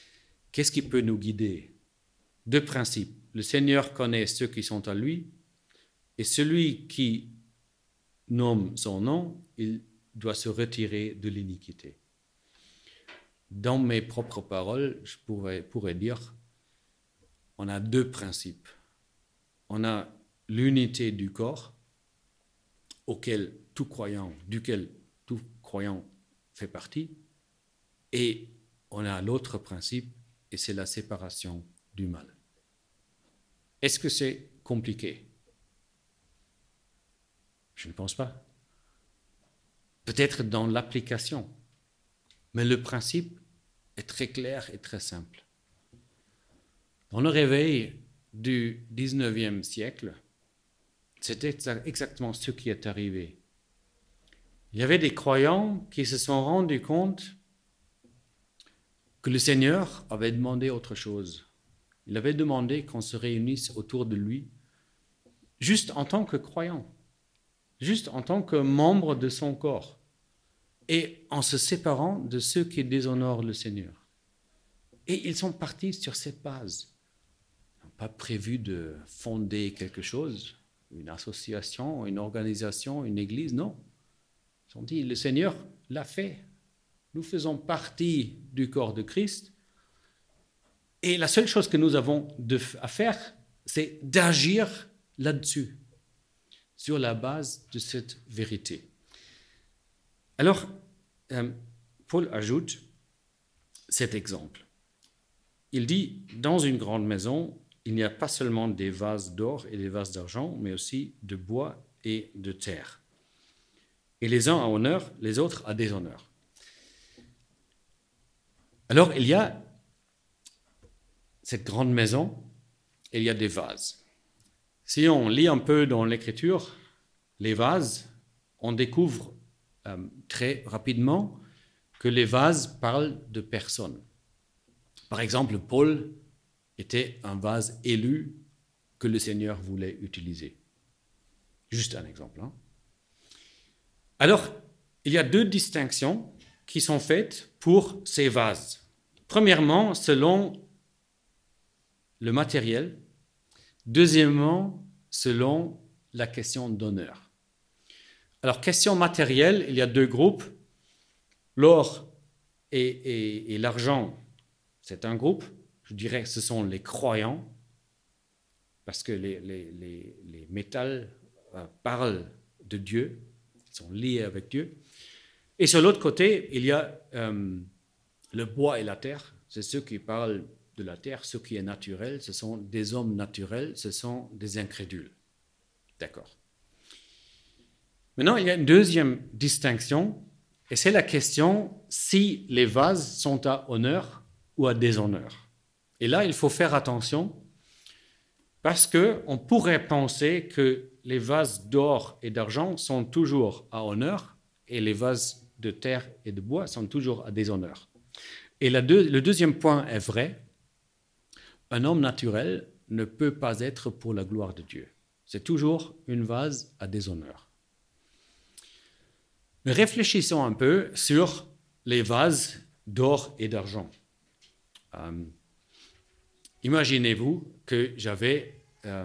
Qu'est-ce qui peut nous guider? 2 principes. Le Seigneur connaît ceux qui sont à lui Et celui qui nomme son nom, il doit se retirer de l'iniquité. Dans mes propres paroles, je pourrais dire, on a deux principes. On a l'unité du corps, duquel tout croyant fait partie, et on a l'autre principe, et c'est la séparation du mal. Est-ce que c'est compliqué? Je ne pense pas. Peut-être dans l'application, mais le principe est très clair et très simple. Dans le réveil du 19e siècle, c'était exactement ce qui est arrivé. Il y avait des croyants qui se sont rendus compte que le Seigneur avait demandé autre chose. Il avait demandé qu'on se réunisse autour de lui, juste en tant que croyant, juste en tant que membre de son corps, et en se séparant de ceux qui déshonorent le Seigneur. Et ils sont partis sur cette base. Ils n'ont pas prévu de fonder quelque chose, une association, une organisation, une église, non. Ils ont dit, le Seigneur l'a fait. Nous faisons partie du corps de Christ. Et la seule chose que nous avons à faire, c'est d'agir là-dessus, sur la base de cette vérité. Alors, Paul ajoute cet exemple. Il dit, dans une grande maison, il n'y a pas seulement des vases d'or et des vases d'argent, mais aussi de bois et de terre. Et les uns à honneur, les autres à déshonneur. Alors, il y a cette grande maison, et il y a des vases. Si on lit un peu dans l'Écriture, les vases, on découvre très rapidement que les vases parlent de personnes. Par exemple, Paul était un vase élu que le Seigneur voulait utiliser. Juste un exemple. Alors, il y a deux distinctions qui sont faites pour ces vases. Premièrement, selon le matériel. Deuxièmement, selon la question d'honneur. Alors, question matérielle, il y a deux groupes. L'or et l'argent, c'est un groupe. Je dirais que ce sont les croyants, parce que les métals parlent de Dieu, ils sont liés avec Dieu. Et sur l'autre côté, il y a le bois et la terre. C'est ceux qui parlent de la terre, ce qui est naturel, ce sont des hommes naturels, ce sont des incrédules. D'accord. Maintenant, il y a une deuxième distinction, et c'est la question si les vases sont à honneur ou à déshonneur. Et là, il faut faire attention, parce qu'on pourrait penser que les vases d'or et d'argent sont toujours à honneur, et les vases de terre et de bois sont toujours à déshonneur. Et le deuxième point est vrai. Un homme naturel ne peut pas être pour la gloire de Dieu. C'est toujours une vase à déshonneur. Mais réfléchissons un peu sur les vases d'or et d'argent. Imaginez-vous que j'avais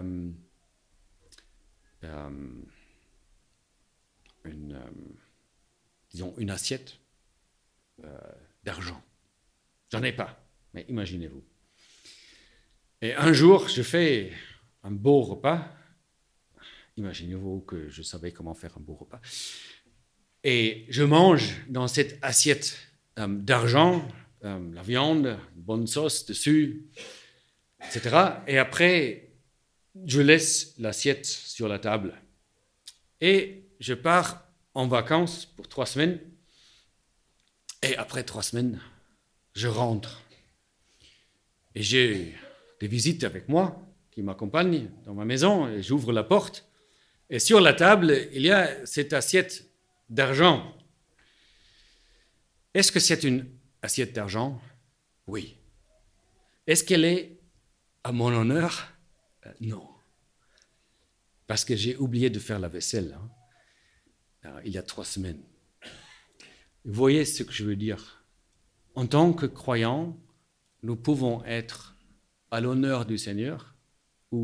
une assiette d'argent. J'en ai pas, mais imaginez-vous. Et un jour, je fais un beau repas. Imaginez-vous que je savais comment faire un beau repas. Et je mange dans cette assiette d'argent, la viande, une bonne sauce dessus, etc. Et après, je laisse l'assiette sur la table. Et je pars en vacances pour 3 semaines. Et après 3 semaines, je rentre. Et j'ai des visites avec moi qui m'accompagnent dans ma maison. Et j'ouvre la porte. Et sur la table, il y a cette assiette d'argent. Est-ce que c'est une assiette d'argent? Oui. Est-ce qu'elle est à mon honneur? Non. Parce que j'ai oublié de faire la vaisselle il y a 3 semaines. Vous voyez ce que je veux dire? En tant que croyants, nous pouvons être à l'honneur du Seigneur ou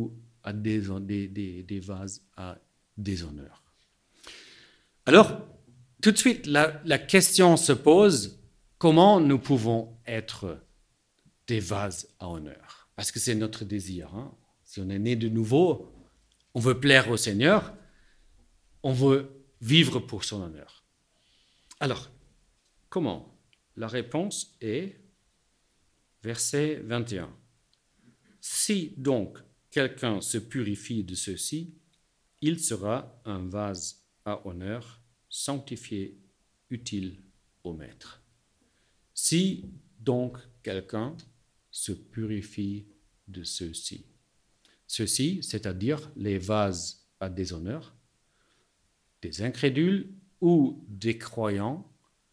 à des vases à déshonneur. Alors, tout de suite, la question se pose, comment nous pouvons être des vases à honneur? Parce que c'est notre désir. Hein? Si on est né de nouveau, on veut plaire au Seigneur, on veut vivre pour son honneur. Alors, comment? La réponse est verset 21. Si donc quelqu'un se purifie de ceci, il sera un vase à honneur, sanctifié, utile au maître. Si donc quelqu'un se purifie de ceci. Ceci, c'est-à-dire les vases à déshonneur, des incrédules ou des croyants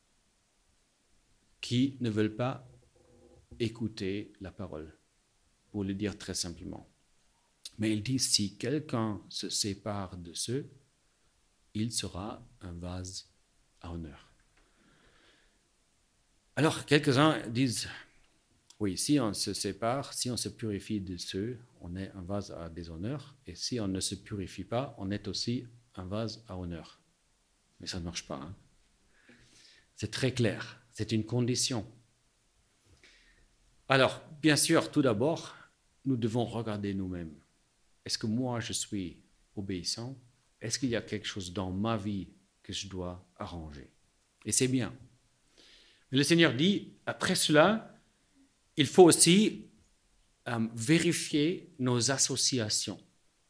qui ne veulent pas écouter la parole, pour le dire très simplement. Mais il dit, si quelqu'un se sépare de ceux, il sera un vase à honneur. Alors, quelques-uns disent, oui, si on se sépare, si on se purifie de ceux, on est un vase à déshonneur, et si on ne se purifie pas, on est aussi un vase à honneur. Mais ça ne marche pas. Hein? C'est très clair, c'est une condition. Alors, bien sûr, tout d'abord, nous devons regarder nous-mêmes. Est-ce que moi, je suis obéissant? Est-ce qu'il y a quelque chose dans ma vie que je dois arranger? Et c'est bien. Mais le Seigneur dit, après cela, il faut aussi vérifier nos associations.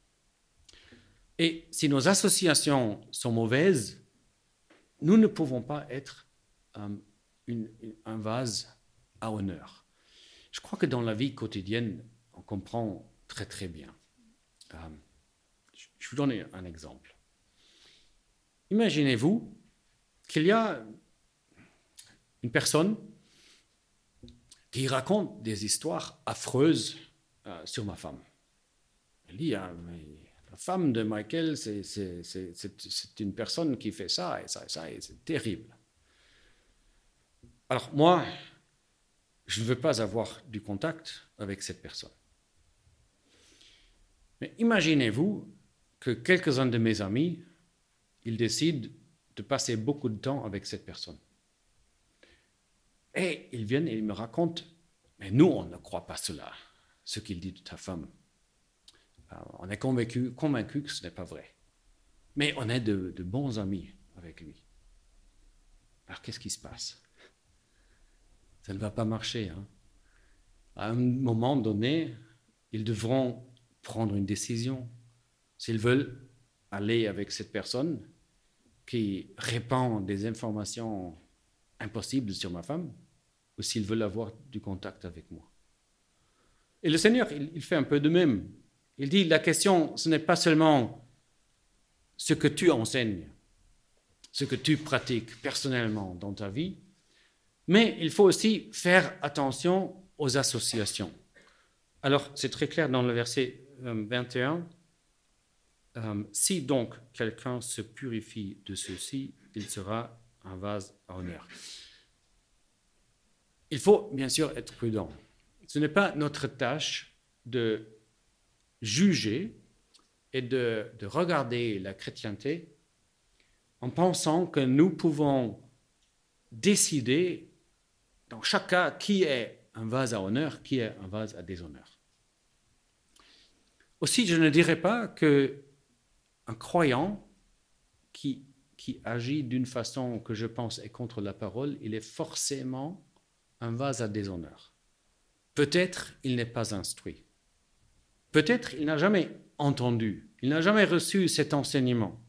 Et si nos associations sont mauvaises, nous ne pouvons pas être un vase à honneur. Je crois que dans la vie quotidienne, on comprend très très bien. Je vous donne un exemple. Imaginez-vous qu'il y a une personne qui raconte des histoires affreuses sur ma femme. Elle dit, la femme de Michael, c'est une personne qui fait ça et ça et ça, et c'est terrible. Alors moi, je ne veux pas avoir du contact avec cette personne. Mais imaginez-vous que quelques-uns de mes amis, ils décident de passer beaucoup de temps avec cette personne. Et ils viennent et ils me racontent, mais nous, on ne croit pas cela, ce qu'il dit de ta femme. On est convaincu que ce n'est pas vrai. Mais on est de bons amis avec lui. Alors qu'est-ce qui se passe? Ça ne va pas marcher. Hein? À un moment donné, ils devront prendre une décision. S'ils veulent aller avec cette personne qui répand des informations impossibles sur ma femme, ou s'ils veulent avoir du contact avec moi. Et le Seigneur, il fait un peu de même. Il dit, la question, ce n'est pas seulement ce que tu enseignes, ce que tu pratiques personnellement dans ta vie, mais il faut aussi faire attention aux associations. Alors, c'est très clair dans le verset 21. Si donc quelqu'un se purifie de ceci, il sera un vase à honneur. Il faut bien sûr être prudent. Ce n'est pas notre tâche de juger et de regarder la chrétienté en pensant que nous pouvons décider dans chaque cas qui est un vase à honneur, qui est un vase à déshonneur. Aussi, je ne dirais pas qu'un croyant qui agit d'une façon que je pense est contre la parole, il est forcément un vase à déshonneur. Peut-être il n'est pas instruit. Peut-être il n'a jamais entendu, il n'a jamais reçu cet enseignement.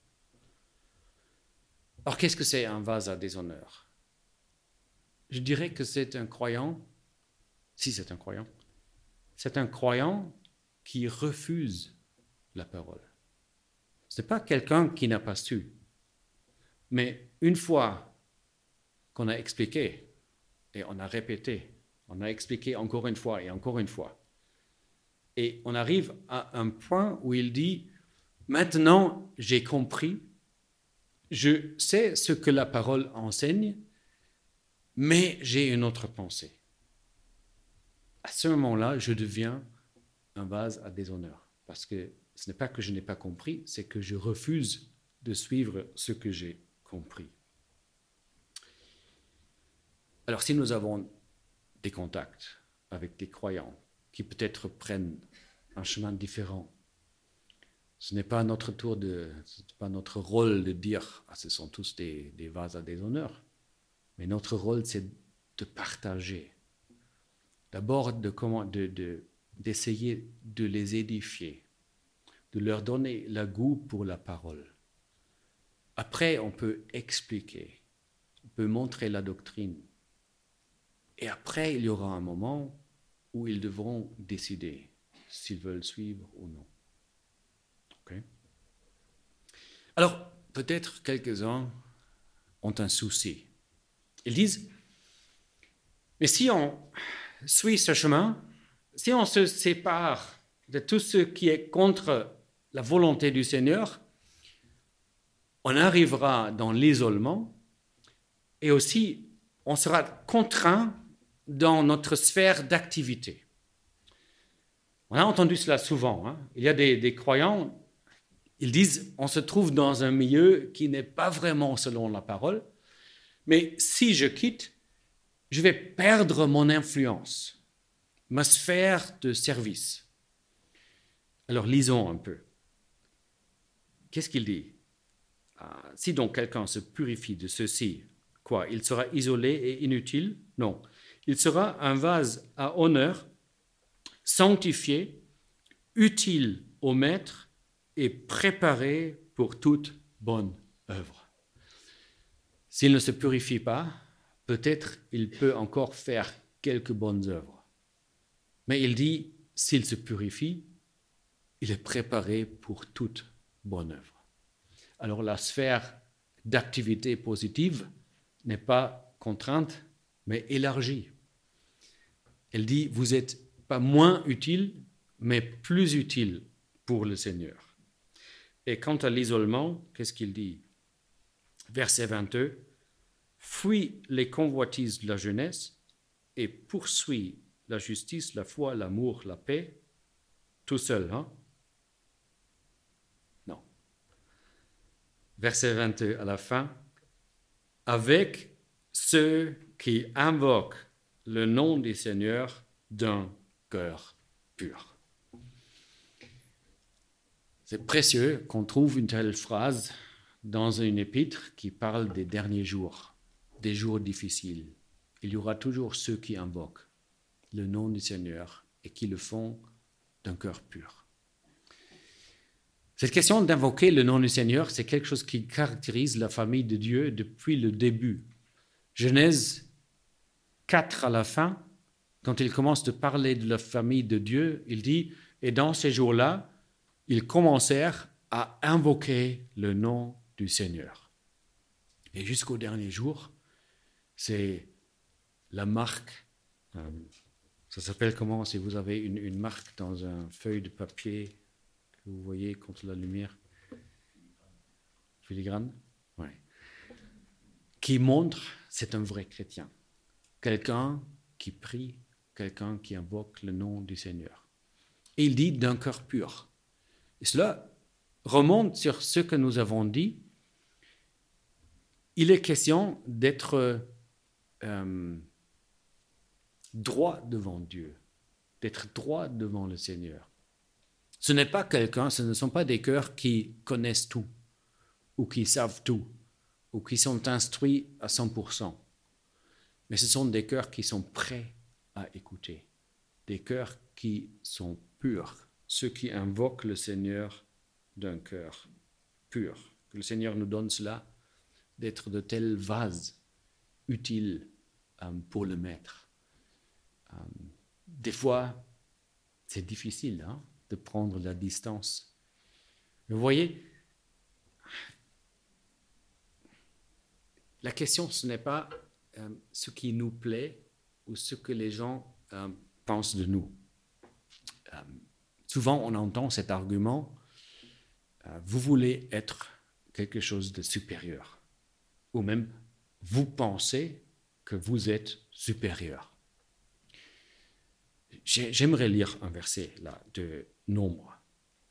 Alors qu'est-ce que c'est un vase à déshonneur? Je dirais que c'est un croyant, si c'est un croyant qui refuse la parole. Ce n'est pas quelqu'un qui n'a pas su. Mais une fois qu'on a expliqué, et on a répété, on a expliqué encore une fois et encore une fois, et on arrive à un point où il dit, maintenant j'ai compris, je sais ce que la parole enseigne, mais j'ai une autre pensée. À ce moment-là, je deviens un vase à déshonneur. parce que ce n'est pas que je n'ai pas compris, c'est que je refuse de suivre ce que j'ai compris. Alors si nous avons des contacts avec des croyants qui peut-être prennent un chemin différent, ce n'est pas notre rôle de dire « ce sont tous des vases à déshonneur », mais notre rôle c'est de partager. D'abord d'essayer de les édifier, de leur donner le goût pour la parole. Après, on peut expliquer, on peut montrer la doctrine. Et après, il y aura un moment où ils devront décider s'ils veulent suivre ou non. Okay? Alors, peut-être quelques-uns ont un souci. Ils disent, mais si on suit ce chemin, si on se sépare de tout ce qui est contre la volonté du Seigneur, on arrivera dans l'isolement et aussi on sera contraint dans notre sphère d'activité. On a entendu cela souvent. Hein? Il y a des croyants, ils disent on se trouve dans un milieu qui n'est pas vraiment selon la parole, mais si je quitte, je vais perdre mon influence, ma sphère de service. Alors lisons un peu. Qu'est-ce qu'il dit? Si donc quelqu'un se purifie de ceci, quoi? Il sera isolé et inutile? Non. Il sera un vase à honneur, sanctifié, utile au maître et préparé pour toute bonne œuvre. S'il ne se purifie pas, peut-être il peut encore faire quelques bonnes œuvres. Mais il dit, s'il se purifie, il est préparé pour toute bonne œuvre. Alors la sphère d'activité positive n'est pas contrainte, mais élargie. Elle dit, vous n'êtes pas moins utile, mais plus utile pour le Seigneur. Et quant à l'isolement, qu'est-ce qu'il dit? Verset 22, « Fuis les convoitises de la jeunesse et poursuis la justice, la foi, l'amour, la paix, tout seul. » Hein? Non. Verset 22 à la fin, « Avec ceux qui invoquent le nom du Seigneur d'un cœur pur. » C'est précieux qu'on trouve une telle phrase dans une épître qui parle des derniers jours, des jours difficiles. Il y aura toujours ceux qui invoquent le nom du Seigneur et qui le font d'un cœur pur. Cette question d'invoquer le nom du Seigneur, c'est quelque chose qui caractérise la famille de Dieu depuis le début. Genèse 4 à la fin, quand il commence de parler de la famille de Dieu, il dit « Et dans ces jours-là, ils commencèrent à invoquer le nom du Seigneur. » Et jusqu'au dernier jour, c'est la marque. Ça s'appelle comment si vous avez une marque dans une feuille de papier que vous voyez contre la lumière? Filigrane? Oui. Qui montre c'est un vrai chrétien. Quelqu'un qui prie, quelqu'un qui invoque le nom du Seigneur. Et il dit d'un cœur pur. Et cela remonte sur ce que nous avons dit. Il est question d'être droit devant Dieu, d'être droit devant le Seigneur. Ce ne sont pas des cœurs qui connaissent tout, ou qui savent tout, ou qui sont instruits à 100%. Mais ce sont des cœurs qui sont prêts à écouter, des cœurs qui sont purs, ceux qui invoquent le Seigneur d'un cœur pur. Que le Seigneur nous donne cela, d'être de tels vases utiles pour le Maître. Des fois, c'est difficile de prendre la distance. Vous voyez, la question, ce n'est pas ce qui nous plaît ou ce que les gens pensent de nous. Souvent, on entend cet argument, vous voulez être quelque chose de supérieur, ou même vous pensez que vous êtes supérieur. J'aimerais lire un verset là de Nombre.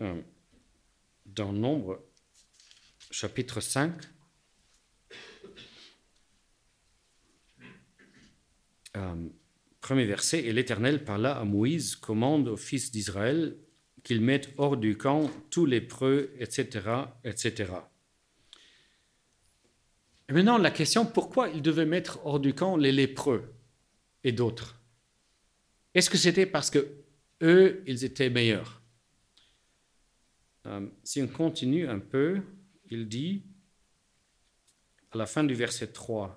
dans Nombre, chapitre 5, premier verset, « Et l'Éternel parla à Moïse, commande aux fils d'Israël qu'ils mettent hors du camp tous les lépreux, etc., etc. » Et maintenant, la question, pourquoi ils devaient mettre hors du camp les lépreux et d'autres? Est-ce que c'était parce que eux, ils étaient meilleurs? Si on continue un peu, il dit, à la fin du verset 3,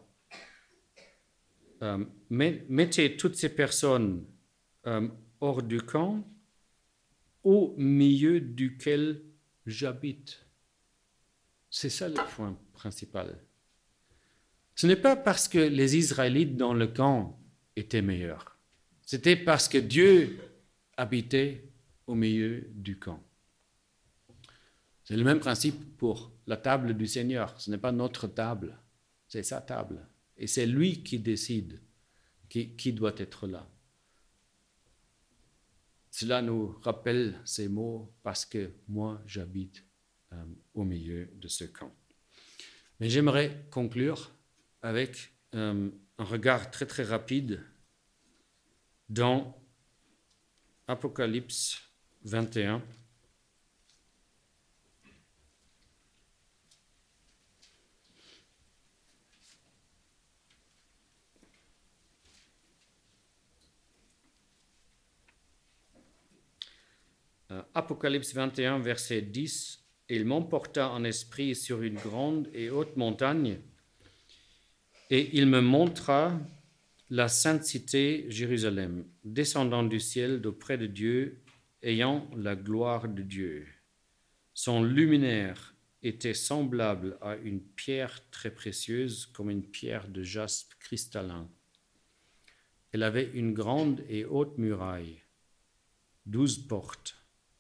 mettez toutes ces personnes hors du camp au milieu duquel j'habite. C'est ça le point principal. Ce n'est pas parce que les Israélites dans le camp étaient meilleurs. C'était parce que Dieu habitait au milieu du camp. C'est le même principe pour la table du Seigneur. Ce n'est pas notre table, c'est sa table. Et c'est lui qui décide qui doit être là. Cela nous rappelle ces mots parce que moi, j'habite au milieu de ce camp. Mais j'aimerais conclure avec un regard très très rapide dans Apocalypse 21. Apocalypse 21, verset 10, « Il m'emporta en esprit sur une grande et haute montagne, et il me montra la sainte cité Jérusalem, descendant du ciel d'auprès de Dieu, ayant la gloire de Dieu. Son luminaire était semblable à une pierre très précieuse, comme une pierre de jaspe cristallin. Elle avait une grande et haute muraille, 12 portes. »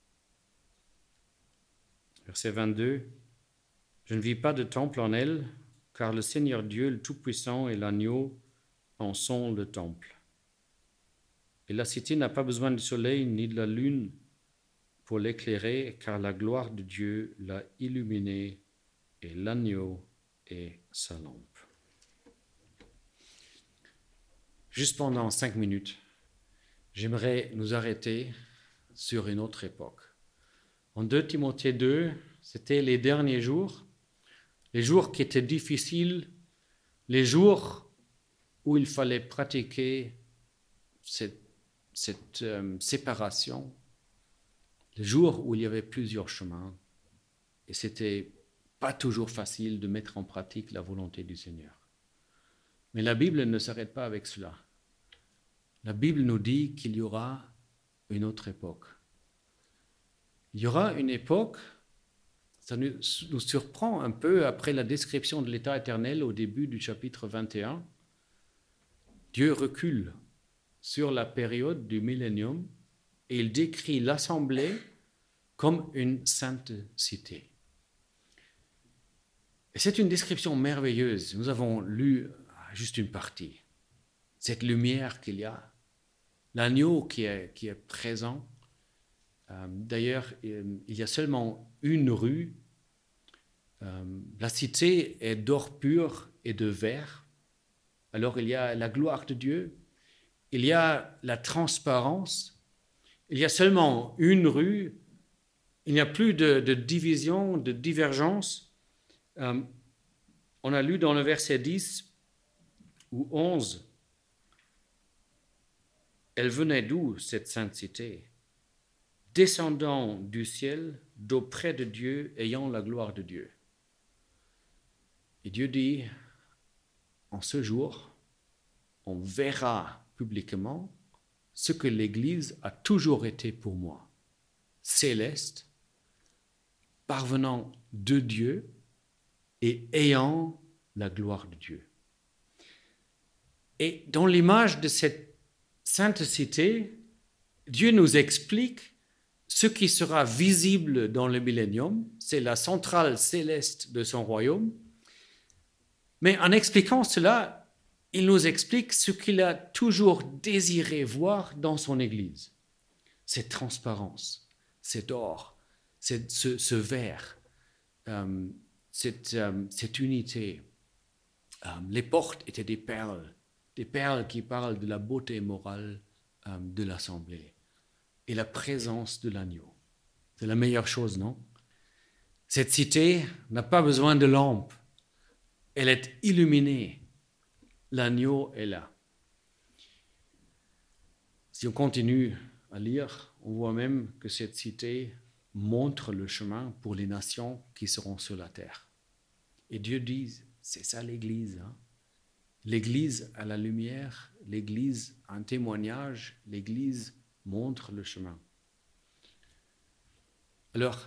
Verset 22, « Je ne vis pas de temple en elle, car le Seigneur Dieu, le Tout-Puissant et l'Agneau en sont le temple. Et la cité n'a pas besoin du soleil ni de la lune pour l'éclairer, car la gloire de Dieu l'a illuminée et l'Agneau est sa lampe. » Juste pendant 5 minutes, j'aimerais nous arrêter sur une autre époque. En 2 Timothée 2, c'était les derniers jours, les jours qui étaient difficiles, les jours où il fallait pratiquer cette séparation, les jours où il y avait plusieurs chemins, et c'était pas toujours facile de mettre en pratique la volonté du Seigneur. Mais la Bible ne s'arrête pas avec cela. La Bible nous dit qu'il y aura une autre époque. Il y aura une époque, ça nous surprend un peu après la description de l'état éternel au début du chapitre 21. Dieu recule sur la période du millénium et il décrit l'assemblée comme une sainte cité. Et c'est une description merveilleuse. Nous avons lu juste une partie. Cette lumière qu'il y a, l'agneau qui est présent. D'ailleurs, il y a seulement une rue. La cité est d'or pur et de verre. Alors il y a la gloire de Dieu, il y a la transparence, il y a seulement une rue, il n'y a plus de division, de divergence. On a lu dans le verset 10 ou 11, elle venait d'où cette sainte cité? Descendant du ciel, d'auprès de Dieu, ayant la gloire de Dieu. Et Dieu dit, en ce jour, on verra publiquement ce que l'Église a toujours été pour moi, céleste, parvenant de Dieu et ayant la gloire de Dieu. Et dans l'image de cette sainte cité, Dieu nous explique ce qui sera visible dans le millénium, c'est la centrale céleste de son royaume. Mais en expliquant cela, il nous explique ce qu'il a toujours désiré voir dans son Église. Cette transparence, cet or, ce verre, cette unité. Les portes étaient des perles qui parlent de la beauté morale de l'assemblée et la présence de l'agneau. C'est la meilleure chose, non? Cette cité n'a pas besoin de lampe. Elle est illuminée. L'agneau est là. Si on continue à lire, on voit même que cette cité montre le chemin pour les nations qui seront sur la terre. Et Dieu dit, c'est ça l'Église. Hein? L'Église a la lumière, l'Église a un témoignage, l'Église montre le chemin. Alors,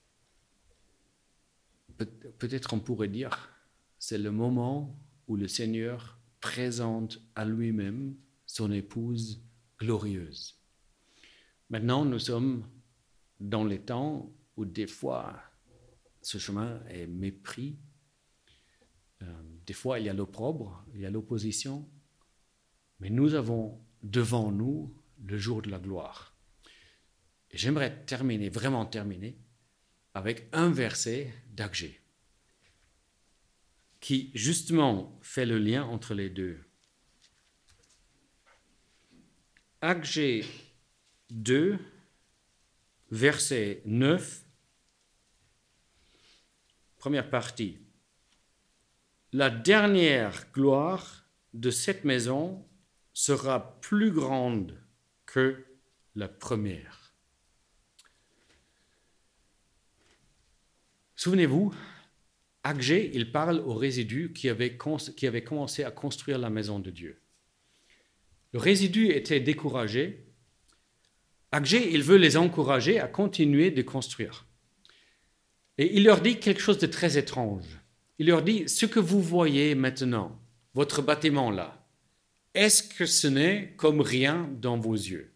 peut-être on pourrait dire, c'est le moment où le Seigneur présente à lui-même son épouse glorieuse. Maintenant, nous sommes dans les temps où des fois, ce chemin est mépris. Des fois, il y a l'opprobre, il y a l'opposition. Mais nous avons devant nous le jour de la gloire. Et j'aimerais vraiment terminer, avec un verset d'Agé, qui justement fait le lien entre les deux. Agé 2, verset 9, première partie. La dernière gloire de cette maison sera plus grande que la première. Souvenez-vous, Agé, il parle aux résidus qui avaient commencé à construire la maison de Dieu. Le résidu était découragé. Agé, il veut les encourager à continuer de construire. Et il leur dit quelque chose de très étrange. Il leur dit, ce que vous voyez maintenant, votre bâtiment là, est-ce que ce n'est comme rien dans vos yeux?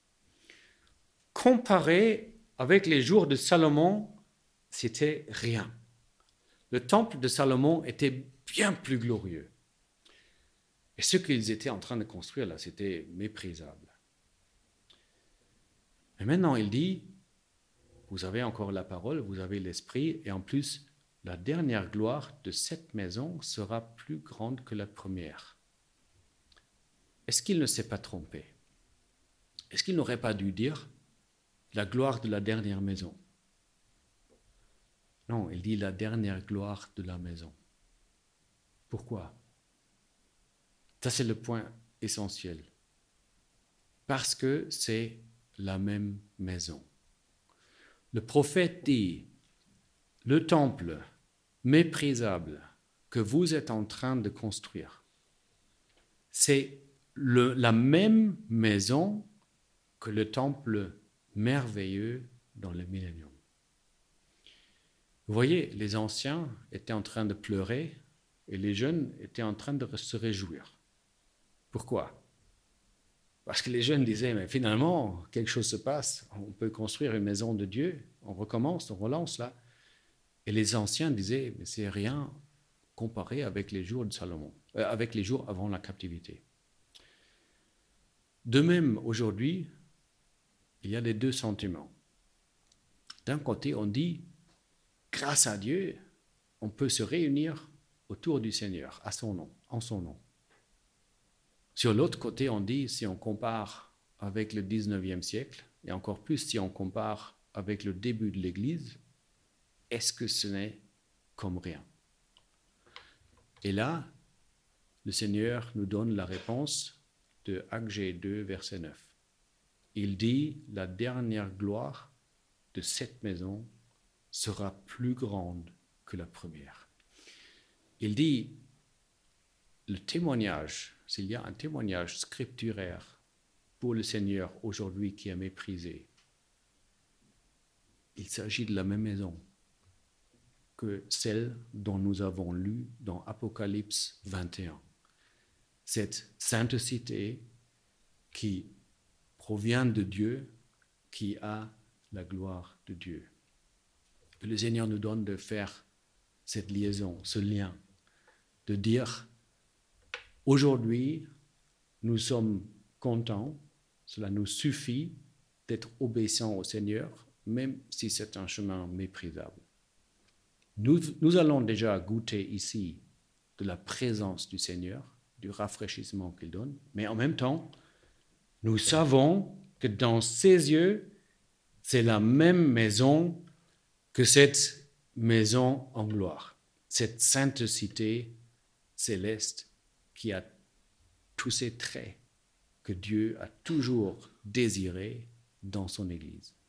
Comparé avec les jours de Salomon, c'était rien. Le temple de Salomon était bien plus glorieux. Et ce qu'ils étaient en train de construire là, c'était méprisable. Mais maintenant, il dit, vous avez encore la parole, vous avez l'esprit, et en plus, la dernière gloire de cette maison sera plus grande que la première. Est-ce qu'il ne s'est pas trompé? Est-ce qu'il n'aurait pas dû dire la gloire de la dernière maison? Non, il dit la dernière gloire de la maison. Pourquoi? Ça, c'est le point essentiel. Parce que c'est la même maison. Le prophète dit, le temple méprisable que vous êtes en train de construire, c'est la même maison que le temple merveilleux dans le millénium. Vous voyez, les anciens étaient en train de pleurer et les jeunes étaient en train de se réjouir. Pourquoi? Parce que les jeunes disaient, mais finalement, quelque chose se passe, on peut construire une maison de Dieu, on recommence, on relance là. Et les anciens disaient, mais c'est rien comparé avec les jours de Salomon, avec les jours avant la captivité. De même, aujourd'hui, il y a les deux sentiments. D'un côté, on dit, grâce à Dieu, on peut se réunir autour du Seigneur, à son nom, en son nom. Sur l'autre côté, on dit, si on compare avec le 19e siècle, et encore plus si on compare avec le début de l'Église, est-ce que ce n'est comme rien? Et là, le Seigneur nous donne la réponse de Agé 2, verset 9. Il dit, la dernière gloire de cette maison sera plus grande que la première. Il dit, le témoignage, s'il y a un témoignage scripturaire pour le Seigneur aujourd'hui qui est méprisé, il s'agit de la même maison que celle dont nous avons lu dans Apocalypse 21. Cette sainte cité qui provient de Dieu, qui a la gloire de Dieu. Le Seigneur nous donne de faire cette liaison, ce lien, de dire, aujourd'hui, nous sommes contents, cela nous suffit d'être obéissants au Seigneur, même si c'est un chemin méprisable. Nous allons déjà goûter ici de la présence du Seigneur, du rafraîchissement qu'il donne, mais en même temps, nous savons que dans ses yeux, c'est la même maison que cette maison en gloire, cette sainte cité céleste qui a tous ces traits que Dieu a toujours désirés dans son Église.